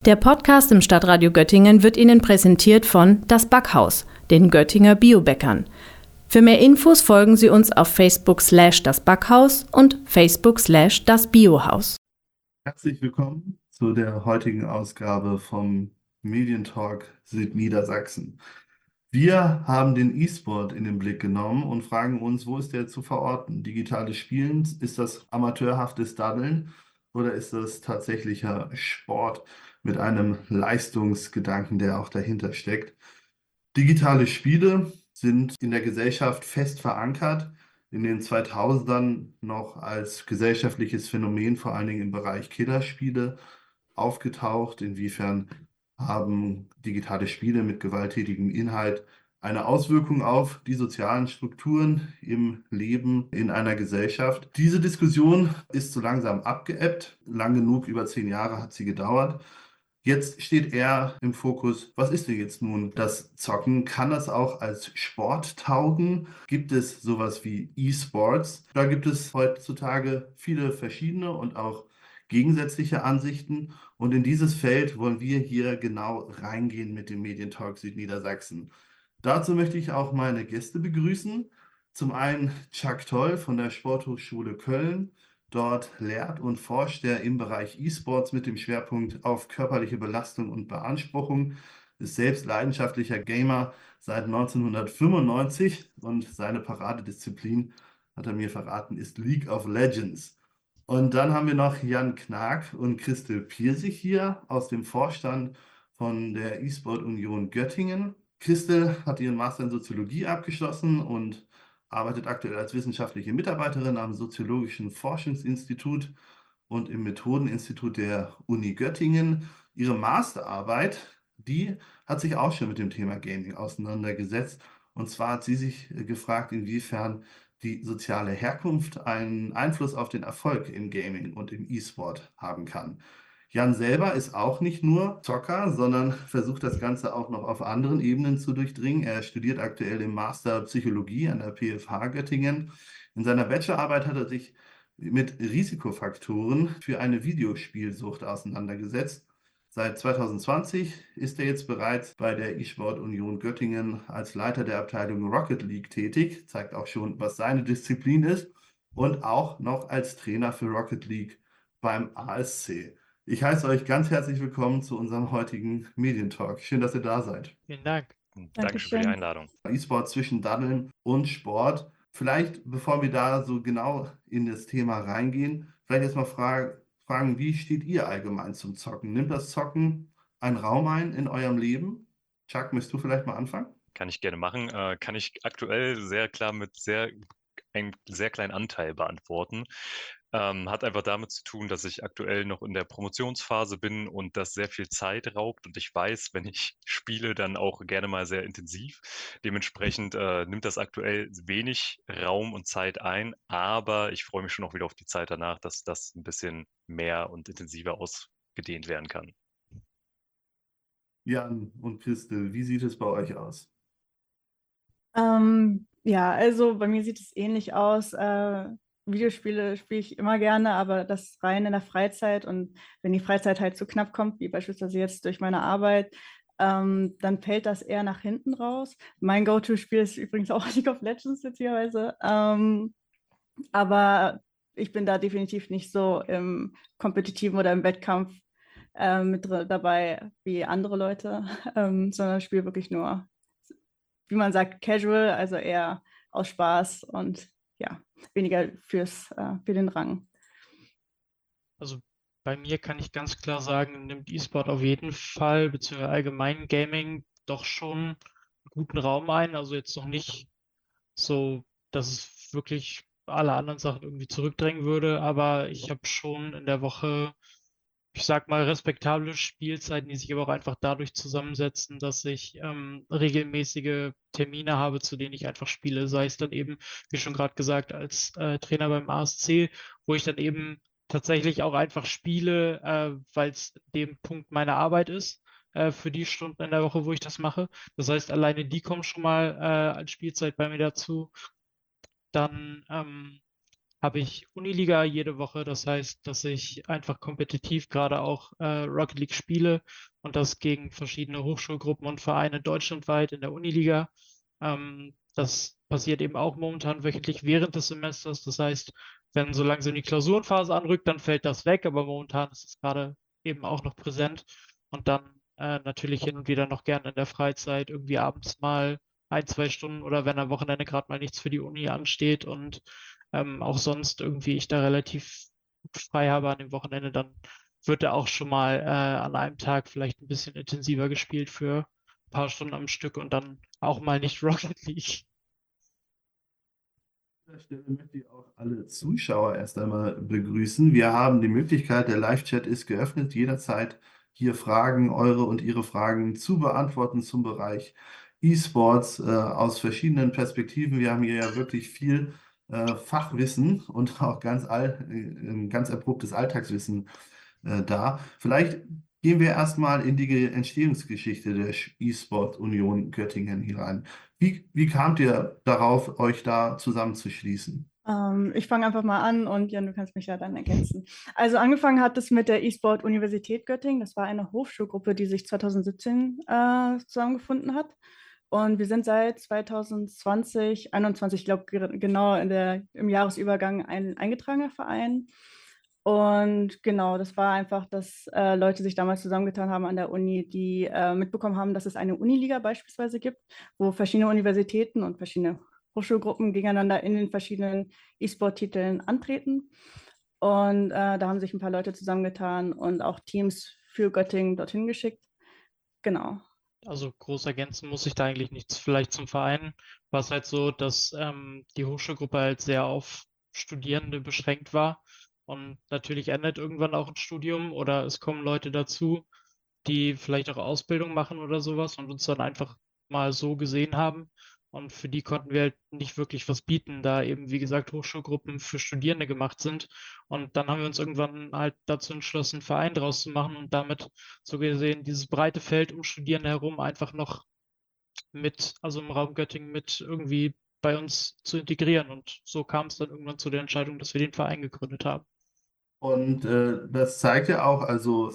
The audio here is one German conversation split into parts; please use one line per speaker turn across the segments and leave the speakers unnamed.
Der Podcast im Stadtradio Göttingen wird Ihnen präsentiert von Das Backhaus, den Göttinger Biobäckern. Für mehr Infos folgen Sie uns auf Facebook/Das Backhaus und Facebook/Das Biohaus.
Herzlich willkommen zu der heutigen Ausgabe vom Medientalk Südniedersachsen. Wir haben den E-Sport in den Blick genommen und fragen uns, wo ist der zu verorten? Digitales Spielen, ist das amateurhaftes Daddeln oder ist das tatsächlicher Sport mit einem Leistungsgedanken, der auch dahinter steckt? Digitale Spiele sind in der Gesellschaft fest verankert, in den 2000ern noch als gesellschaftliches Phänomen, vor allen Dingen im Bereich Killerspiele, aufgetaucht. Inwiefern haben digitale Spiele mit gewalttätigem Inhalt eine Auswirkung auf die sozialen Strukturen im Leben in einer Gesellschaft? Diese Diskussion ist so langsam abgeebbt. Lang genug, über 10 Jahre hat sie gedauert. Jetzt steht eher im Fokus, was ist denn jetzt nun das Zocken? Kann das auch als Sport taugen? Gibt es sowas wie E-Sports? Da gibt es heutzutage viele verschiedene und auch gegensätzliche Ansichten. Und in dieses Feld wollen wir hier genau reingehen mit dem Medientalk Südniedersachsen. Dazu möchte ich auch meine Gäste begrüßen. Zum einen Chuck Toll von der Sporthochschule Köln. Dort lehrt und forscht er im Bereich E-Sports mit dem Schwerpunkt auf körperliche Belastung und Beanspruchung, ist selbst leidenschaftlicher Gamer seit 1995 und seine Paradedisziplin, hat er mir verraten, ist League of Legends. Und dann haben wir noch Jan Knag und Christel Pirsig hier aus dem Vorstand von der E-Sport Union Göttingen. Christel hat ihren Master in Soziologie abgeschlossen und arbeitet aktuell als wissenschaftliche Mitarbeiterin am Soziologischen Forschungsinstitut und im Methodeninstitut der Uni Göttingen. Ihre Masterarbeit, die hat sich auch schon mit dem Thema Gaming auseinandergesetzt. Und zwar hat sie sich gefragt, inwiefern die soziale Herkunft einen Einfluss auf den Erfolg im Gaming und im E-Sport haben kann. Jan selber ist auch nicht nur Zocker, sondern versucht das Ganze auch noch auf anderen Ebenen zu durchdringen. Er studiert aktuell im Master Psychologie an der PFH Göttingen. In seiner Bachelorarbeit hat er sich mit Risikofaktoren für eine Videospielsucht auseinandergesetzt. Seit 2020 ist er jetzt bereits bei der eSport Union Göttingen als Leiter der Abteilung Rocket League tätig, zeigt auch schon, was seine Disziplin ist, und auch noch als Trainer für Rocket League beim ASC. Ich heiße euch ganz herzlich willkommen zu unserem heutigen Medientalk. Schön, dass ihr da seid.
Vielen Dank.
Dankeschön für die Einladung.
E-Sport zwischen Daddeln und Sport. Vielleicht, bevor wir da so genau in das Thema reingehen, vielleicht erstmal fragen, wie steht ihr allgemein zum Zocken? Nimmt das Zocken einen Raum ein in eurem Leben? Chuck, möchtest du vielleicht mal anfangen?
Kann ich gerne machen. Kann ich aktuell sehr klar mit einem sehr kleinen Anteil beantworten. Hat einfach damit zu tun, dass ich aktuell noch in der Promotionsphase bin und das sehr viel Zeit raubt. Und ich weiß, wenn ich spiele, dann auch gerne mal sehr intensiv. Dementsprechend nimmt das aktuell wenig Raum und Zeit ein. Aber ich freue mich schon auch wieder auf die Zeit danach, dass das ein bisschen mehr und intensiver ausgedehnt werden kann.
Jan und Christel, wie sieht es bei euch aus?
Ja, also bei mir sieht es ähnlich aus. Videospiele spiele ich immer gerne, aber das rein in der Freizeit, und wenn die Freizeit halt zu knapp kommt, wie beispielsweise jetzt durch meine Arbeit, dann fällt das eher nach hinten raus. Mein Go-To-Spiel ist übrigens auch League of Legends, witzigerweise. Aber ich bin da definitiv nicht so im Kompetitiven oder im Wettkampf dabei wie andere Leute, sondern spiele wirklich nur, wie man sagt, casual, also eher aus Spaß und ja, weniger für den Rang.
Also bei mir kann ich ganz klar sagen, nimmt E-Sport auf jeden Fall, beziehungsweise allgemein Gaming, doch schon einen guten Raum ein. Also jetzt noch nicht so, dass es wirklich alle anderen Sachen irgendwie zurückdrängen würde, aber ich habe schon in der Woche, ich sag mal, respektable Spielzeiten, die sich aber auch einfach dadurch zusammensetzen, dass ich regelmäßige Termine habe, zu denen ich einfach spiele. Sei es dann eben, wie schon gerade gesagt, als Trainer beim ASC, wo ich dann eben tatsächlich auch einfach spiele, weil es dem Punkt meiner Arbeit ist, für die Stunden in der Woche, wo ich das mache. Das heißt, alleine die kommen schon mal als Spielzeit bei mir dazu. Dann habe ich Uniliga jede Woche. Das heißt, dass ich einfach kompetitiv gerade auch Rocket League spiele und das gegen verschiedene Hochschulgruppen und Vereine deutschlandweit in der Uniliga. Das passiert eben auch momentan wöchentlich während des Semesters. Das heißt, wenn so langsam die Klausurenphase anrückt, dann fällt das weg, aber momentan ist es gerade eben auch noch präsent. Und dann natürlich hin und wieder noch gerne in der Freizeit, irgendwie abends mal 1, 2 Stunden oder wenn am Wochenende gerade mal nichts für die Uni ansteht und auch sonst irgendwie ich da relativ gut frei habe an dem Wochenende, dann wird da auch schon mal an einem Tag vielleicht ein bisschen intensiver gespielt für ein paar Stunden am Stück und dann auch mal nicht Rocket League.
An dieser Stelle möchte ich auch alle Zuschauer erst einmal begrüßen. Wir haben die Möglichkeit, der Live-Chat ist geöffnet, jederzeit hier Fragen, eure und ihre Fragen zu beantworten zum Bereich E-Sports aus verschiedenen Perspektiven. Wir haben hier ja wirklich viel Fachwissen und auch ganz erprobtes Alltagswissen da. Vielleicht gehen wir erstmal in die Entstehungsgeschichte der E-Sport Union Göttingen hinein. Wie kamt ihr darauf, euch da zusammenzuschließen?
Ich fange einfach mal an und Jan, du kannst mich ja dann ergänzen. Also angefangen hat es mit der E-Sport Universität Göttingen. Das war eine Hochschulgruppe, die sich 2017 zusammengefunden hat. Und wir sind seit 2020, 2021, ich glaube genau im Jahresübergang ein eingetragener Verein. Und genau, das war einfach, dass Leute sich damals zusammengetan haben an der Uni, die mitbekommen haben, dass es eine Uniliga beispielsweise gibt, wo verschiedene Universitäten und verschiedene Hochschulgruppen gegeneinander in den verschiedenen E-Sport-Titeln antreten. Und da haben sich ein paar Leute zusammengetan und auch Teams für Göttingen dorthin geschickt. Genau.
Also groß ergänzen muss ich da eigentlich nichts. Vielleicht zum Verein war es halt so, dass die Hochschulgruppe halt sehr auf Studierende beschränkt war. Und natürlich endet irgendwann auch ein Studium oder es kommen Leute dazu, die vielleicht auch Ausbildung machen oder sowas und uns dann einfach mal so gesehen haben. Und für die konnten wir halt nicht wirklich was bieten, da eben, wie gesagt, Hochschulgruppen für Studierende gemacht sind. Und dann haben wir uns irgendwann halt dazu entschlossen, einen Verein draus zu machen und damit so gesehen dieses breite Feld um Studierende herum einfach noch mit, also im Raum Göttingen mit irgendwie bei uns zu integrieren. Und so kam es dann irgendwann zu der Entscheidung, dass wir den Verein gegründet haben.
Und das zeigt ja auch, also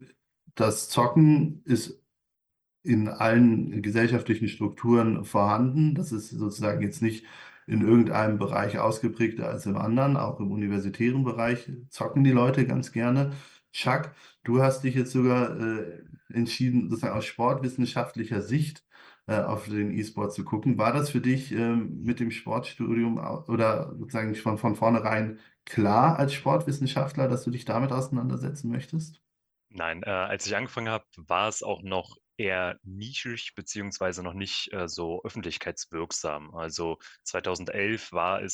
das Zocken ist in allen gesellschaftlichen Strukturen vorhanden. Das ist sozusagen jetzt nicht in irgendeinem Bereich ausgeprägter als im anderen. Auch im universitären Bereich zocken die Leute ganz gerne. Chuck, du hast dich jetzt sogar entschieden, sozusagen aus sportwissenschaftlicher Sicht auf den E-Sport zu gucken. War das für dich mit dem Sportstudium oder sozusagen von vornherein klar als Sportwissenschaftler, dass du dich damit auseinandersetzen möchtest?
Nein, als ich angefangen habe, war es auch noch eher nischig beziehungsweise noch nicht so öffentlichkeitswirksam. Also 2011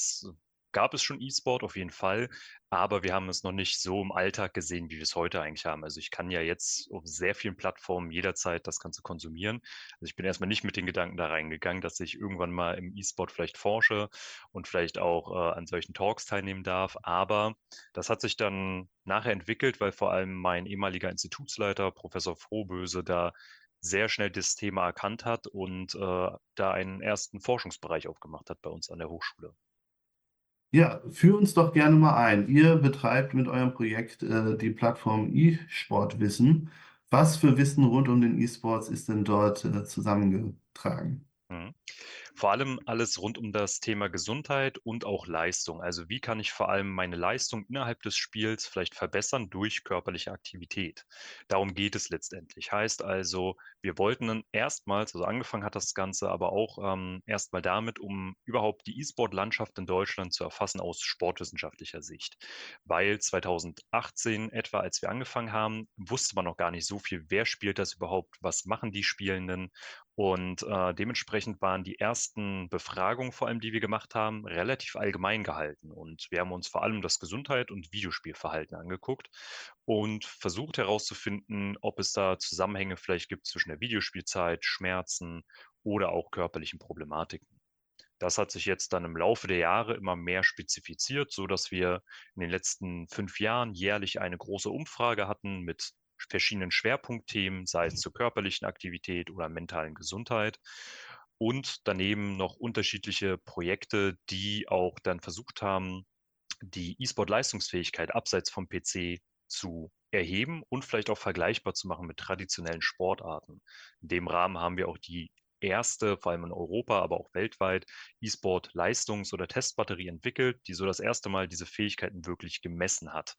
gab es schon E-Sport auf jeden Fall, aber wir haben es noch nicht so im Alltag gesehen, wie wir es heute eigentlich haben. Also ich kann ja jetzt auf sehr vielen Plattformen jederzeit das Ganze konsumieren. Also ich bin erstmal nicht mit den Gedanken da reingegangen, dass ich irgendwann mal im E-Sport vielleicht forsche und vielleicht auch an solchen Talks teilnehmen darf. Aber das hat sich dann nachher entwickelt, weil vor allem mein ehemaliger Institutsleiter, Professor Frohböse, da sehr schnell das Thema erkannt hat und da einen ersten Forschungsbereich aufgemacht hat bei uns an der Hochschule.
Ja, führ uns doch gerne mal ein. Ihr betreibt mit eurem Projekt die Plattform eSportWissen. Was für Wissen rund um den E-Sports ist denn dort zusammengetragen?
Mhm. Vor allem alles rund um das Thema Gesundheit und auch Leistung. Also wie kann ich vor allem meine Leistung innerhalb des Spiels vielleicht verbessern durch körperliche Aktivität? Darum geht es letztendlich. Heißt also, wir wollten dann erstmals, also angefangen hat das Ganze aber auch erstmal damit, um überhaupt die E-Sport-Landschaft in Deutschland zu erfassen aus sportwissenschaftlicher Sicht. Weil 2018 etwa, als wir angefangen haben, wusste man noch gar nicht so viel, wer spielt das überhaupt, was machen die Spielenden. Und dementsprechend waren die ersten Befragungen, vor allem die wir gemacht haben, relativ allgemein gehalten. Und wir haben uns vor allem das Gesundheit und Videospielverhalten angeguckt und versucht herauszufinden, ob es da Zusammenhänge vielleicht gibt zwischen der Videospielzeit, Schmerzen oder auch körperlichen Problematiken. Das hat sich jetzt dann im Laufe der Jahre immer mehr spezifiziert, so dass wir in den letzten 5 Jahren jährlich eine große Umfrage hatten mit verschiedenen Schwerpunktthemen, sei es zur körperlichen Aktivität oder mentalen Gesundheit. Und daneben noch unterschiedliche Projekte, die auch dann versucht haben, die E-Sport-Leistungsfähigkeit abseits vom PC zu erheben und vielleicht auch vergleichbar zu machen mit traditionellen Sportarten. In dem Rahmen haben wir auch die erste, vor allem in Europa, aber auch weltweit, E-Sport-Leistungs- oder Testbatterie entwickelt, die so das erste Mal diese Fähigkeiten wirklich gemessen hat.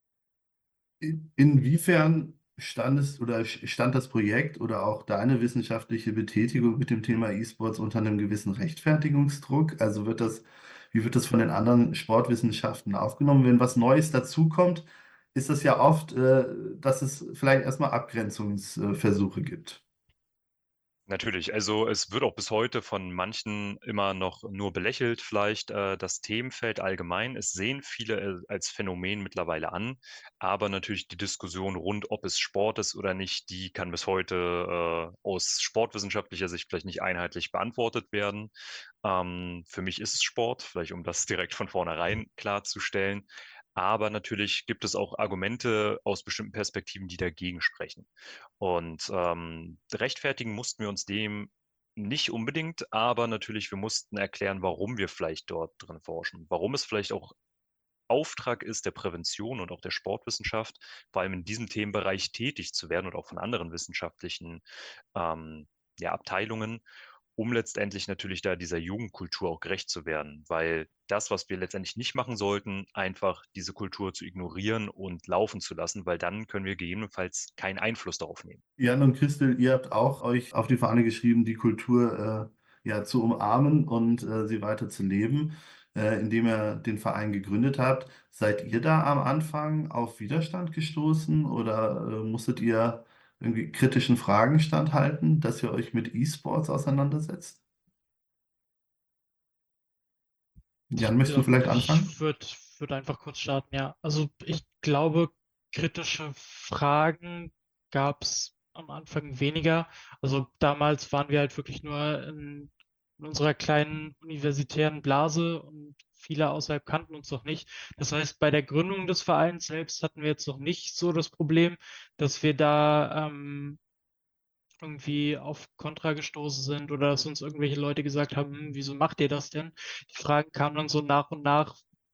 Inwiefern stand das Projekt oder auch deine wissenschaftliche Betätigung mit dem Thema E-Sports unter einem gewissen Rechtfertigungsdruck? Also wie wird das von den anderen Sportwissenschaften aufgenommen? Wenn was Neues dazukommt, ist das ja oft, dass es vielleicht erstmal Abgrenzungsversuche gibt.
Natürlich, also es wird auch bis heute von manchen immer noch nur belächelt, vielleicht das Themenfeld allgemein. Es sehen viele als Phänomen mittlerweile an, aber natürlich die Diskussion rund, ob es Sport ist oder nicht, die kann bis heute aus sportwissenschaftlicher Sicht vielleicht nicht einheitlich beantwortet werden. Für mich ist es Sport, vielleicht um das direkt von vornherein klarzustellen. Aber natürlich gibt es auch Argumente aus bestimmten Perspektiven, die dagegen sprechen. Und rechtfertigen mussten wir uns dem nicht unbedingt, aber natürlich, wir mussten erklären, warum wir vielleicht dort drin forschen, warum es vielleicht auch Auftrag ist der Prävention und auch der Sportwissenschaft, vor allem in diesem Themenbereich tätig zu werden und auch von anderen wissenschaftlichen ähm, ja, Abteilungen, um letztendlich natürlich da dieser Jugendkultur auch gerecht zu werden, weil das, was wir letztendlich nicht machen sollten, einfach diese Kultur zu ignorieren und laufen zu lassen, weil dann können wir gegebenenfalls keinen Einfluss darauf nehmen.
Jan und Christel, ihr habt auch euch auf die Fahne geschrieben, die Kultur ja, zu umarmen und sie weiter zu leben, indem ihr den Verein gegründet habt. Seid ihr da am Anfang auf Widerstand gestoßen oder musstet ihr irgendwie kritischen Fragen standhalten, dass ihr euch mit E-Sports auseinandersetzt? Jan, möchtest du vielleicht anfangen?
Ich würd einfach kurz starten, ja. Also ich glaube, kritische Fragen gab es am Anfang weniger. Also damals waren wir halt wirklich nur in unserer kleinen universitären Blase und viele außerhalb kannten uns noch nicht. Das heißt, bei der Gründung des Vereins selbst hatten wir jetzt noch nicht so das Problem, dass wir da irgendwie auf Kontra gestoßen sind oder dass uns irgendwelche Leute gesagt haben, wieso macht ihr das denn? Die Fragen kamen dann so nach und nach,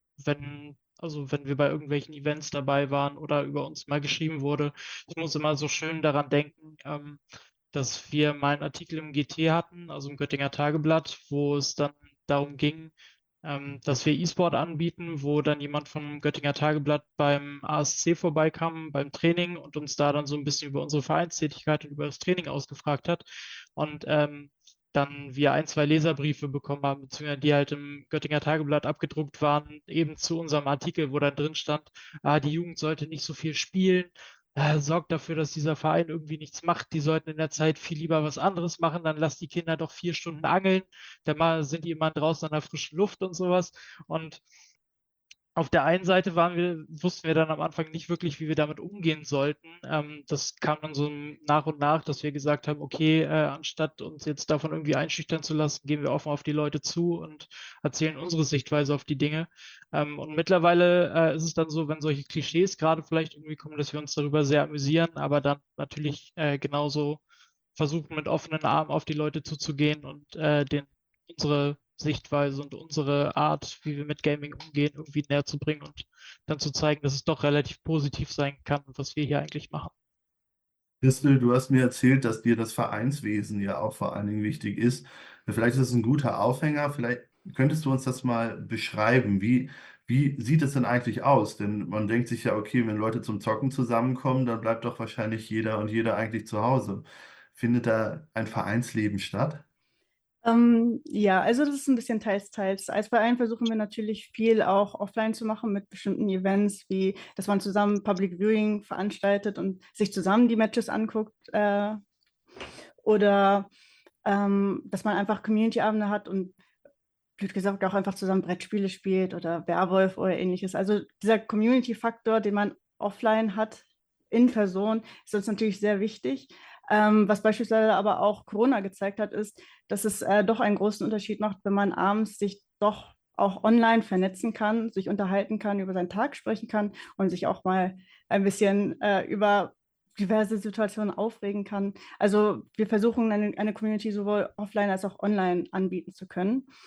wenn wir bei irgendwelchen Events dabei waren oder über uns mal geschrieben wurde. Ich muss immer so schön daran denken, dass wir mal einen Artikel im GT hatten, also im Göttinger Tageblatt, wo es dann darum ging, dass wir E-Sport anbieten, wo dann jemand vom Göttinger Tageblatt beim ASC vorbeikam, beim Training und uns da dann so ein bisschen über unsere Vereinstätigkeit und über das Training ausgefragt hat. Und dann wir ein, zwei Leserbriefe bekommen haben, beziehungsweise die halt im Göttinger Tageblatt abgedruckt waren, eben zu unserem Artikel, wo dann drin stand, die Jugend sollte nicht so viel spielen, sorgt dafür, dass dieser Verein irgendwie nichts macht. Die sollten in der Zeit viel lieber was anderes machen. Dann lasst die Kinder doch 4 Stunden angeln. Dann mal sind die immer draußen an der frischen Luft und sowas. Und auf der einen Seite wussten wir dann am Anfang nicht wirklich, wie wir damit umgehen sollten. Das kam dann so nach und nach, dass wir gesagt haben, okay, anstatt uns jetzt davon irgendwie einschüchtern zu lassen, gehen wir offen auf die Leute zu und erzählen unsere Sichtweise auf die Dinge. Und mittlerweile ist es dann so, wenn solche Klischees gerade vielleicht irgendwie kommen, dass wir uns darüber sehr amüsieren, aber dann natürlich genauso versuchen, mit offenen Armen auf die Leute zuzugehen und unsere Sichtweise und unsere Art, wie wir mit Gaming umgehen, irgendwie näher zu bringen und dann zu zeigen, dass es doch relativ positiv sein kann, was wir hier eigentlich machen.
Christel, du hast mir erzählt, dass dir das Vereinswesen ja auch vor allen Dingen wichtig ist. Vielleicht ist es ein guter Aufhänger. Vielleicht könntest du uns das mal beschreiben. Wie sieht es denn eigentlich aus? Denn man denkt sich ja, okay, wenn Leute zum Zocken zusammenkommen, dann bleibt doch wahrscheinlich jeder und jeder eigentlich zu Hause. Findet da ein Vereinsleben statt?
Ja, also das ist ein bisschen teils, teils. Als Verein versuchen wir natürlich viel auch offline zu machen mit bestimmten Events, wie dass man zusammen Public Viewing veranstaltet und sich zusammen die Matches anguckt, oder dass man einfach Community-Abende hat und blöd gesagt auch einfach zusammen Brettspiele spielt oder Werwolf oder ähnliches. Also dieser Community-Faktor, den man offline hat, in Person, ist uns natürlich sehr wichtig. Was beispielsweise aber auch Corona gezeigt hat, ist, dass es doch einen großen Unterschied macht, wenn man abends sich doch auch online vernetzen kann, sich unterhalten kann, über seinen Tag sprechen kann und sich auch mal ein bisschen über diverse Situationen aufregen kann. Also wir versuchen eine Community sowohl offline als auch online anbieten zu können.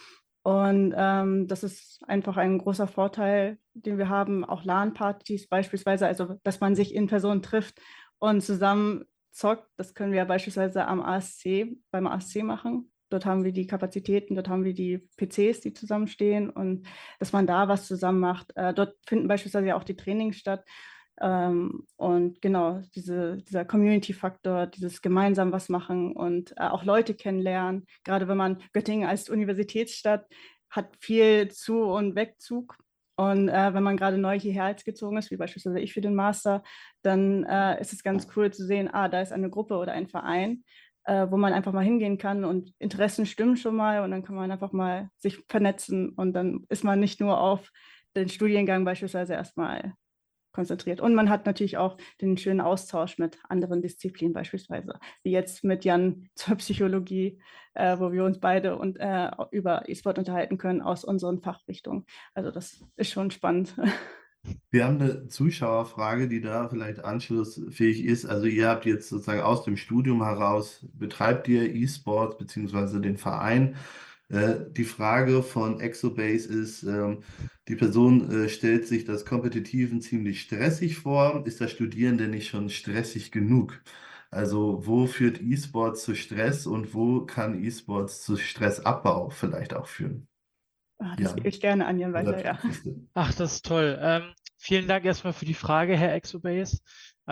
Und das ist einfach ein großer Vorteil, den wir haben. Auch LAN-Partys beispielsweise, also dass man sich in Person trifft und zusammen zockt. Das können wir beispielsweise beim ASC machen. Dort haben wir die Kapazitäten, dort haben wir die PCs, die zusammenstehen und dass man da was zusammen macht. Dort finden beispielsweise ja auch die Trainings statt. Und genau, dieser Community-Faktor, dieses gemeinsam was machen und auch Leute kennenlernen, gerade wenn man Göttingen als Universitätsstadt hat viel Zu- und Wegzug. Und wenn man gerade neu hierher gezogen ist, wie beispielsweise ich für den Master, dann ist es ganz cool zu sehen, da ist eine Gruppe oder ein Verein, wo man einfach mal hingehen kann und Interessen stimmen schon mal und dann kann man einfach mal sich vernetzen und dann ist man nicht nur auf den Studiengang beispielsweise erstmal konzentriert. Und man hat natürlich auch den schönen Austausch mit anderen Disziplinen, beispielsweise, wie jetzt mit Jan zur Psychologie, wo wir uns beide über E-Sport unterhalten können aus unseren Fachrichtungen. Also das ist schon spannend.
Wir haben eine Zuschauerfrage, die da vielleicht anschlussfähig ist. Also ihr habt jetzt sozusagen aus dem Studium heraus, betreibt ihr E-Sports beziehungsweise den Verein. Die Frage von Exobase ist, die Person stellt sich das Kompetitiven ziemlich stressig vor. Ist das Studieren denn nicht schon stressig genug? Also wo führt E-Sports zu Stress und wo kann E-Sports zu Stressabbau vielleicht auch führen?
Das gebe ich gerne an Jan weiter, ja.
Ach, das ist toll. Vielen Dank erstmal für die Frage, Herr Exobase.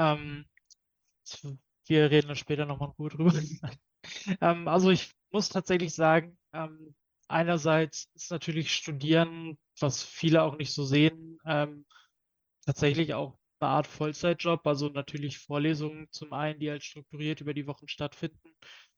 Wir reden dann später nochmal in Ruhe drüber. Also ich muss tatsächlich sagen, einerseits ist natürlich Studieren, was viele auch nicht so sehen, tatsächlich auch eine Art Vollzeitjob. Also natürlich Vorlesungen zum einen, die halt strukturiert über die Wochen stattfinden.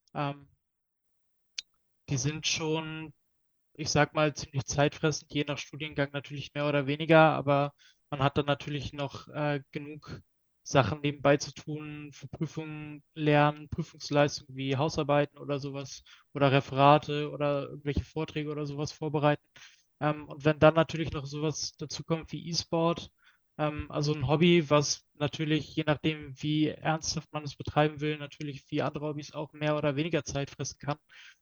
Die sind schon, ich sag mal, ziemlich zeitfressend, je nach Studiengang natürlich mehr oder weniger, aber man hat dann natürlich noch genug Sachen nebenbei zu tun, für Prüfungen lernen, Prüfungsleistungen wie Hausarbeiten oder sowas oder Referate oder irgendwelche Vorträge oder sowas vorbereiten. Und wenn dann natürlich noch sowas dazu kommt wie E-Sport, also ein Hobby, was natürlich, je nachdem, wie ernsthaft man es betreiben will, natürlich wie andere Hobbys auch mehr oder weniger Zeit fressen kann,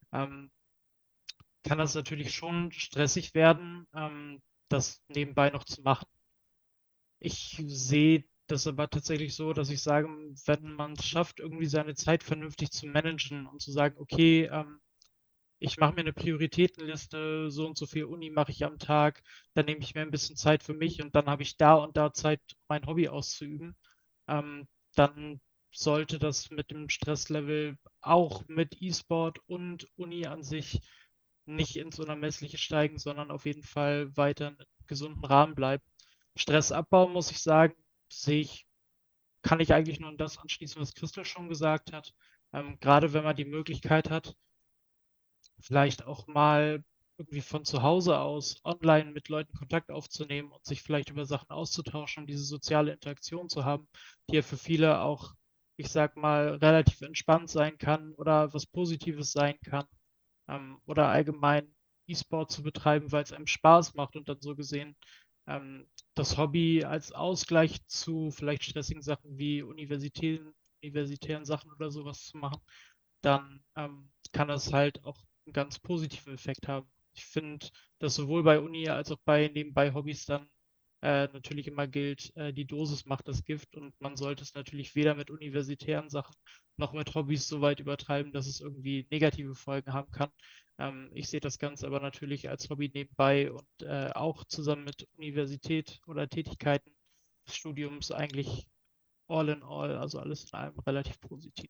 kann das natürlich schon stressig werden, das nebenbei noch zu machen. Ich sehe das aber tatsächlich so, dass ich sage, wenn man es schafft, irgendwie seine Zeit vernünftig zu managen und zu sagen, okay, ich mache mir eine Prioritätenliste, so und so viel Uni mache ich am Tag, dann nehme ich mir ein bisschen Zeit für mich und dann habe ich da und da Zeit, mein Hobby auszuüben, dann sollte das mit dem Stresslevel auch mit E-Sport und Uni an sich nicht ins Unermessliche steigen, sondern auf jeden Fall weiter in einem gesunden Rahmen bleiben. Stressabbau, muss ich sagen, kann ich eigentlich nur an das anschließen, was Christel schon gesagt hat. Gerade wenn man die Möglichkeit hat, vielleicht auch mal irgendwie von zu Hause aus online mit Leuten Kontakt aufzunehmen und sich vielleicht über Sachen auszutauschen und diese soziale Interaktion zu haben, die ja für viele auch, ich sag mal, relativ entspannt sein kann oder was Positives sein kann, oder allgemein E-Sport zu betreiben, weil es einem Spaß macht und dann so gesehen das Hobby als Ausgleich zu vielleicht stressigen Sachen wie universitären Sachen oder sowas zu machen, dann kann das halt auch einen ganz positiven Effekt haben. Ich finde, dass sowohl bei Uni als auch bei nebenbei Hobbys dann natürlich immer gilt, die Dosis macht das Gift und man sollte es natürlich weder mit universitären Sachen noch mit Hobbys so weit übertreiben, dass es irgendwie negative Folgen haben kann. Ich sehe das Ganze aber natürlich als Hobby nebenbei und auch zusammen mit Universität oder Tätigkeiten des Studiums eigentlich all in all, also alles in allem relativ positiv.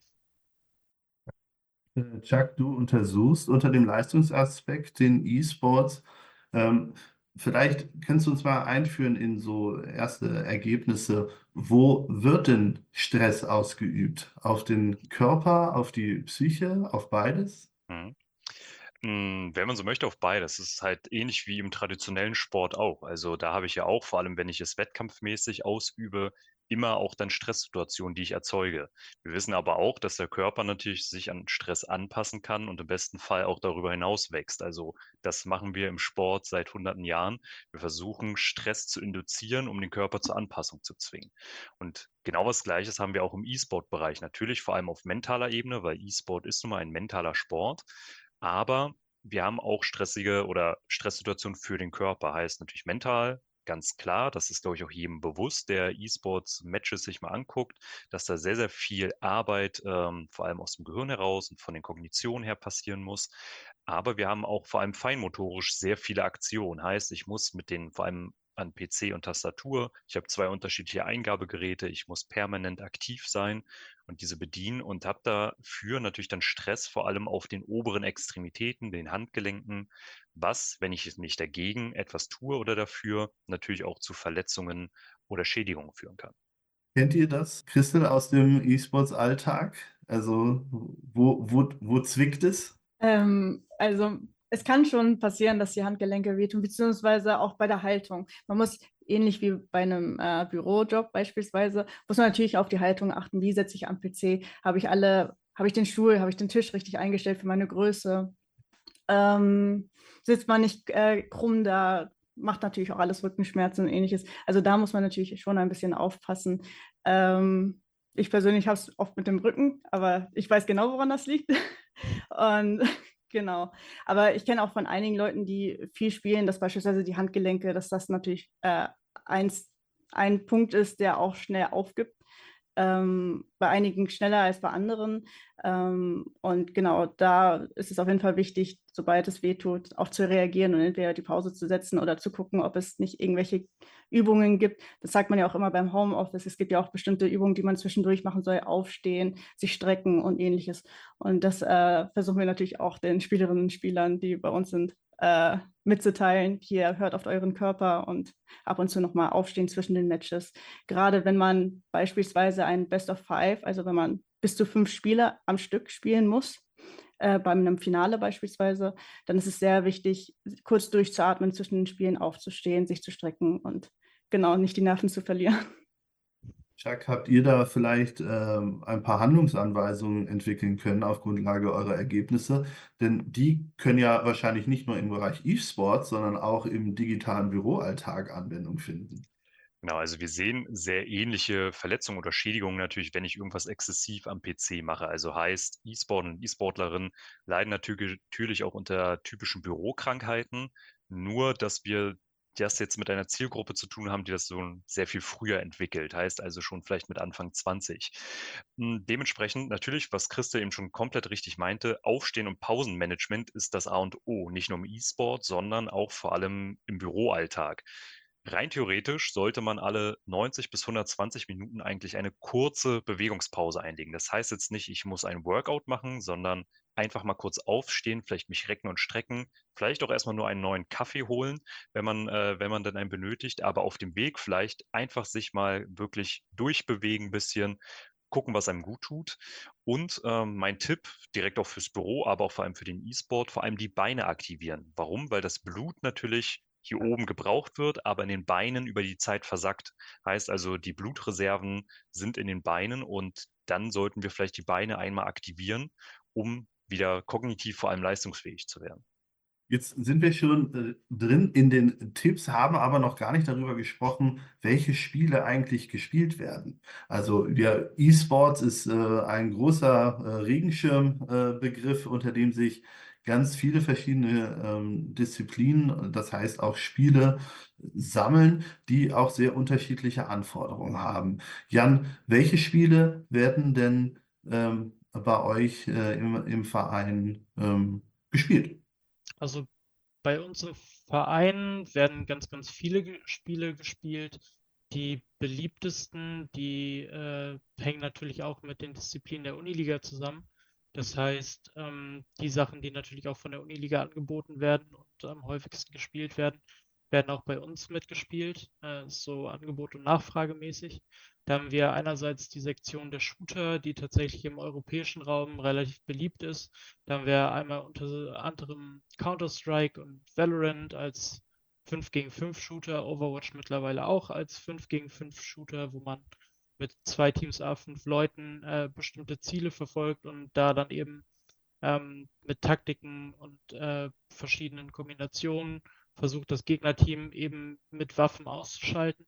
Chuck, du untersuchst unter dem Leistungsaspekt den E-Sports. Vielleicht kannst du uns mal einführen in so erste Ergebnisse. Wo wird denn Stress ausgeübt? Auf den Körper, auf die Psyche, auf beides?
Wenn man so möchte, auf beides. Es ist halt ähnlich wie im traditionellen Sport auch. Also da habe ich ja auch, vor allem wenn ich es wettkampfmäßig ausübe, immer auch dann Stresssituationen, die ich erzeuge. Wir wissen aber auch, dass der Körper natürlich sich an Stress anpassen kann und im besten Fall auch darüber hinaus wächst. Also das machen wir im Sport seit hunderten Jahren. Wir versuchen, Stress zu induzieren, um den Körper zur Anpassung zu zwingen. Und genau was Gleiches haben wir auch im E-Sport-Bereich. Natürlich vor allem auf mentaler Ebene, weil E-Sport ist nun mal ein mentaler Sport. Aber wir haben auch stressige oder Stresssituationen für den Körper, heißt natürlich mental, ganz klar, das ist, glaube ich, auch jedem bewusst, der E-Sports-Matches sich mal anguckt, dass da sehr, sehr viel Arbeit, vor allem aus dem Gehirn heraus und von den Kognitionen her passieren muss. Aber wir haben auch vor allem feinmotorisch sehr viele Aktionen. Heißt, ich muss mit den vor allem an PC und Tastatur, ich habe 2 unterschiedliche Eingabegeräte, ich muss permanent aktiv sein und diese bedienen und habe dafür natürlich dann Stress vor allem auf den oberen Extremitäten, den Handgelenken, was, wenn ich nicht dagegen etwas tue oder dafür, natürlich auch zu Verletzungen oder Schädigungen führen kann.
Kennt ihr das, Christel, aus dem E-Sports-Alltag? Also, wo zwickt es?
Also es kann schon passieren, dass die Handgelenke wehtun, beziehungsweise auch bei der Haltung. Man muss ähnlich wie bei einem Bürojob beispielsweise, muss man natürlich auf die Haltung achten. Wie setze ich am PC? Habe ich den Stuhl, habe ich den Tisch richtig eingestellt für meine Größe? Sitzt man nicht krumm da, macht natürlich auch alles Rückenschmerzen und ähnliches. Also da muss man natürlich schon ein bisschen aufpassen. Ich persönlich habe es oft mit dem Rücken, aber ich weiß genau, woran das liegt. Und genau. Aber ich kenne auch von einigen Leuten, die viel spielen, dass beispielsweise die Handgelenke, dass das natürlich ein Punkt ist, der auch schnell aufgibt. Bei einigen schneller als bei anderen. Und genau, da ist es auf jeden Fall wichtig, sobald es wehtut, auch zu reagieren und entweder die Pause zu setzen oder zu gucken, ob es nicht irgendwelche Übungen gibt. Das sagt man ja auch immer beim Homeoffice. Es gibt ja auch bestimmte Übungen, die man zwischendurch machen soll, aufstehen, sich strecken und ähnliches. Und das versuchen wir natürlich auch den Spielerinnen und Spielern, die bei uns sind, mitzuteilen. Hier, hört auf euren Körper und ab und zu nochmal aufstehen zwischen den Matches. Gerade wenn man beispielsweise ein Best of Five, also wenn man bis zu 5 Spiele am Stück spielen muss, bei einem Finale beispielsweise, dann ist es sehr wichtig, kurz durchzuatmen, zwischen den Spielen aufzustehen, sich zu strecken und genau nicht die Nerven zu verlieren.
Chuck, habt ihr da vielleicht ein paar Handlungsanweisungen entwickeln können auf Grundlage eurer Ergebnisse? Denn die können ja wahrscheinlich nicht nur im Bereich E-Sports, sondern auch im digitalen Büroalltag Anwendung finden.
Genau, also wir sehen sehr ähnliche Verletzungen oder Schädigungen natürlich, wenn ich irgendwas exzessiv am PC mache. Also heißt, E-Sport und E-Sportlerinnen leiden natürlich auch unter typischen Bürokrankheiten, nur dass wir das jetzt mit einer Zielgruppe zu tun haben, die das so sehr viel früher entwickelt, heißt also schon vielleicht mit Anfang 20. Dementsprechend natürlich, was Christa eben schon komplett richtig meinte, Aufstehen und Pausenmanagement ist das A und O, nicht nur im E-Sport, sondern auch vor allem im Büroalltag. Rein theoretisch sollte man alle 90 bis 120 Minuten eigentlich eine kurze Bewegungspause einlegen. Das heißt jetzt nicht, ich muss ein Workout machen, sondern einfach mal kurz aufstehen, vielleicht mich recken und strecken, vielleicht auch erstmal nur einen neuen Kaffee holen, wenn man dann einen benötigt, aber auf dem Weg vielleicht einfach sich mal wirklich durchbewegen ein bisschen, gucken, was einem gut tut. Und mein Tipp, direkt auch fürs Büro, aber auch vor allem für den E-Sport, vor allem die Beine aktivieren. Warum? Weil das Blut natürlich hier oben gebraucht wird, aber in den Beinen über die Zeit versackt. Heißt also, die Blutreserven sind in den Beinen und dann sollten wir vielleicht die Beine einmal aktivieren, um wieder kognitiv vor allem leistungsfähig zu werden.
Jetzt sind wir schon drin in den Tipps, haben aber noch gar nicht darüber gesprochen, welche Spiele eigentlich gespielt werden. Also ja, E-Sports ist ein großer Regenschirmbegriff, unter dem sich ganz viele verschiedene Disziplinen, das heißt auch Spiele, sammeln, die auch sehr unterschiedliche Anforderungen haben. Jan, welche Spiele werden denn bei euch im Verein gespielt?
Also bei uns im Verein werden ganz, ganz viele Spiele gespielt. Die beliebtesten, die hängen natürlich auch mit den Disziplinen der Uniliga zusammen. Das heißt, die Sachen, die natürlich auch von der Uniliga angeboten werden und am häufigsten gespielt werden, werden auch bei uns mitgespielt, so Angebot- und Nachfragemäßig. Da haben wir einerseits die Sektion der Shooter, die tatsächlich im europäischen Raum relativ beliebt ist. Da haben wir einmal unter anderem Counter-Strike und Valorant als 5 gegen 5 Shooter, Overwatch mittlerweile auch als 5 gegen 5 Shooter, wo man mit 2 Teams A5 Leuten bestimmte Ziele verfolgt und da dann eben mit Taktiken und verschiedenen Kombinationen versucht, das Gegnerteam eben mit Waffen auszuschalten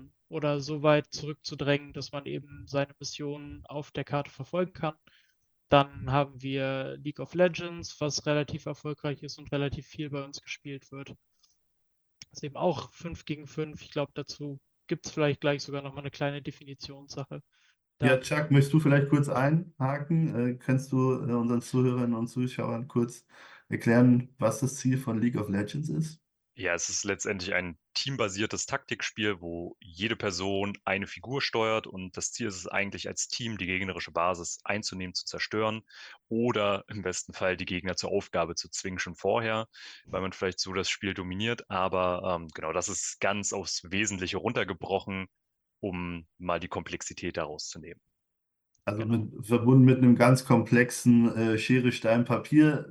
oder so weit zurückzudrängen, dass man eben seine Missionen auf der Karte verfolgen kann. Dann haben wir League of Legends, was relativ erfolgreich ist und relativ viel bei uns gespielt wird. Das ist eben auch 5 gegen 5. Ich glaube, dazu gibt es vielleicht gleich sogar nochmal eine kleine Definitionssache.
Ja,
Dann
Chuck, möchtest du vielleicht kurz einhaken? Kannst du unseren Zuhörerinnen und Zuschauern kurz erklären, was das Ziel von League of Legends ist?
Ja, es ist letztendlich ein teambasiertes Taktikspiel, wo jede Person eine Figur steuert und das Ziel ist es eigentlich als Team, die gegnerische Basis einzunehmen, zu zerstören oder im besten Fall die Gegner zur Aufgabe zu zwingen schon vorher, weil man vielleicht so das Spiel dominiert. Aber genau, das ist ganz aufs Wesentliche runtergebrochen, um mal die Komplexität daraus zu nehmen.
Also
genau.
verbunden mit einem ganz komplexen Schere, Stein, Papier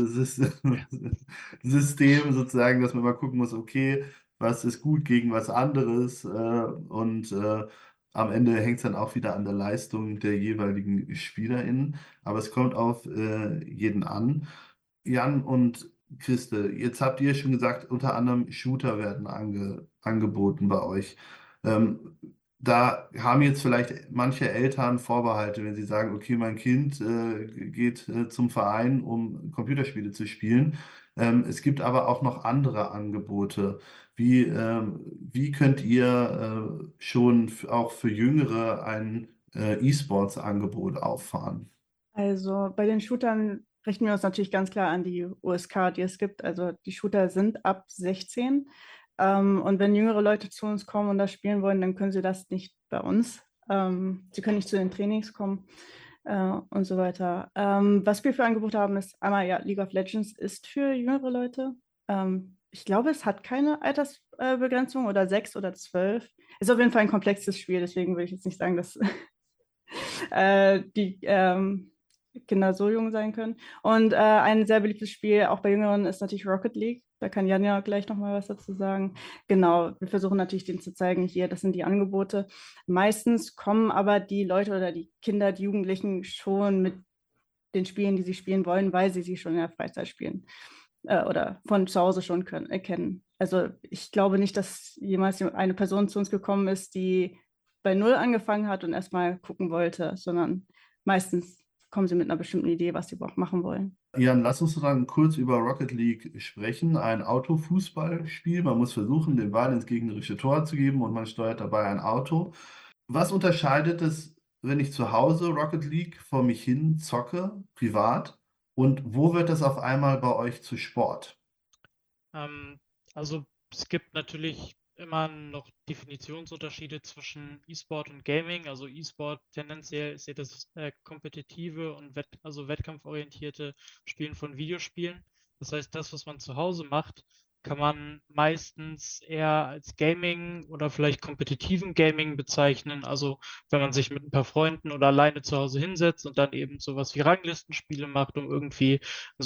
System sozusagen, dass man mal gucken muss, okay, was ist gut gegen was anderes und am Ende hängt es dann auch wieder an der Leistung der jeweiligen SpielerInnen, aber es kommt auf jeden an. Jan und Christe, jetzt habt ihr schon gesagt, unter anderem Shooter werden angeboten bei euch. Ähm, Da haben jetzt vielleicht manche Eltern Vorbehalte, wenn sie sagen, okay, mein Kind geht zum Verein, um Computerspiele zu spielen. Es gibt aber auch noch andere Angebote. Wie könnt ihr schon auch für Jüngere ein E-Sports-Angebot auffahren?
Also bei den Shootern richten wir uns natürlich ganz klar an die USK, die es gibt. Also die Shooter sind ab 16. Und wenn jüngere Leute zu uns kommen und das spielen wollen, dann können sie das nicht bei uns. Sie können nicht zu den Trainings kommen und so weiter. Was wir für Angebote haben, ist einmal, ja, League of Legends ist für jüngere Leute. Ich glaube, es hat keine Altersbegrenzung oder 6 oder 12. Ist auf jeden Fall ein komplexes Spiel, deswegen würde ich jetzt nicht sagen, dass die Kinder so jung sein können. Und ein sehr beliebtes Spiel, auch bei Jüngeren, ist natürlich Rocket League. Da kann Jan ja gleich nochmal was dazu sagen. Genau, wir versuchen natürlich denen zu zeigen, hier, das sind die Angebote. Meistens kommen aber die Leute oder die Kinder, die Jugendlichen schon mit den Spielen, die sie spielen wollen, weil sie schon in der Freizeit spielen oder von zu Hause schon kennen. Also ich glaube nicht, dass jemals eine Person zu uns gekommen ist, die bei Null angefangen hat und erstmal gucken wollte, sondern meistens kommen sie mit einer bestimmten Idee, was sie auch machen wollen.
Jan, lass uns dann kurz über Rocket League sprechen. Ein Autofußballspiel. Man muss versuchen, den Ball ins gegnerische Tor zu geben und man steuert dabei ein Auto. Was unterscheidet es, wenn ich zu Hause Rocket League vor mich hin zocke, privat? Und wo wird das auf einmal bei euch zu Sport?
Ähm, also es gibt natürlich immer noch Definitionsunterschiede zwischen E-Sport und Gaming. Also E-Sport tendenziell ist ja das kompetitive und also wettkampforientierte Spielen von Videospielen. Das heißt, das, was man zu Hause macht, kann man meistens eher als Gaming oder vielleicht kompetitiven Gaming bezeichnen. Also wenn man sich mit ein paar Freunden oder alleine zu Hause hinsetzt und dann eben sowas wie Ranglistenspiele macht, um irgendwie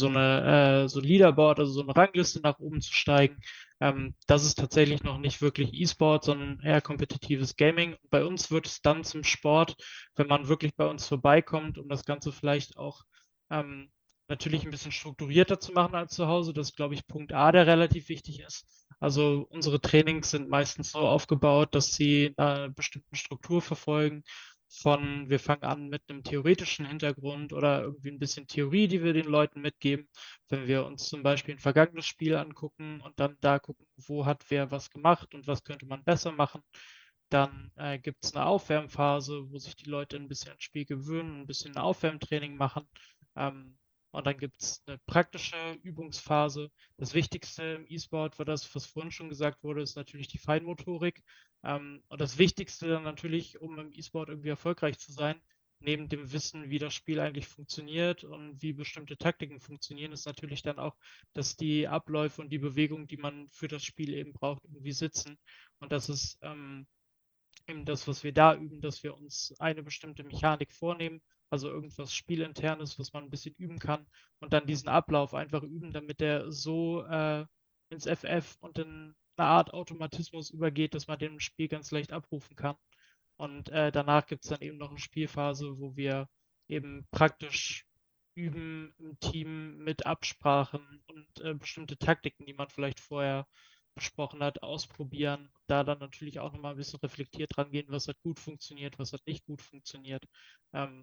so Leaderboard, also so eine Rangliste nach oben zu steigen. Das ist tatsächlich noch nicht wirklich E-Sport, sondern eher kompetitives Gaming. Bei uns wird es dann zum Sport, wenn man wirklich bei uns vorbeikommt, um das Ganze vielleicht auch ähm, natürlich ein bisschen strukturierter zu machen als zu Hause. Das ist, glaube ich, Punkt A, der relativ wichtig ist. Also unsere Trainings sind meistens so aufgebaut, dass sie eine bestimmte Struktur verfolgen. Wir fangen an mit einem theoretischen Hintergrund oder irgendwie ein bisschen Theorie, die wir den Leuten mitgeben. Wenn wir uns zum Beispiel ein vergangenes Spiel angucken und dann da gucken, wo hat wer was gemacht und was könnte man besser machen, dann gibt es eine Aufwärmphase, wo sich die Leute ein bisschen ans Spiel gewöhnen, ein bisschen ein Aufwärmtraining machen. Ähm, und dann gibt es eine praktische Übungsphase. Das Wichtigste im E-Sport war das, was vorhin schon gesagt wurde, ist natürlich die Feinmotorik. Und das Wichtigste dann natürlich, um im E-Sport irgendwie erfolgreich zu sein, neben dem Wissen, wie das Spiel eigentlich funktioniert und wie bestimmte Taktiken funktionieren, ist natürlich dann auch, dass die Abläufe und die Bewegungen, die man für das Spiel eben braucht, irgendwie sitzen. Und das ist eben das, was wir da üben, dass wir uns eine bestimmte Mechanik vornehmen, also irgendwas Spielinternes, was man ein bisschen üben kann und dann diesen Ablauf einfach üben, damit der so ins FF und in eine Art Automatismus übergeht, dass man den im Spiel ganz leicht abrufen kann. Und danach gibt es dann eben noch eine Spielphase, wo wir eben praktisch üben im Team mit Absprachen und bestimmte Taktiken, die man vielleicht vorher besprochen hat, ausprobieren. Da dann natürlich auch nochmal ein bisschen reflektiert rangehen, was hat gut funktioniert, was hat nicht gut funktioniert. Ähm,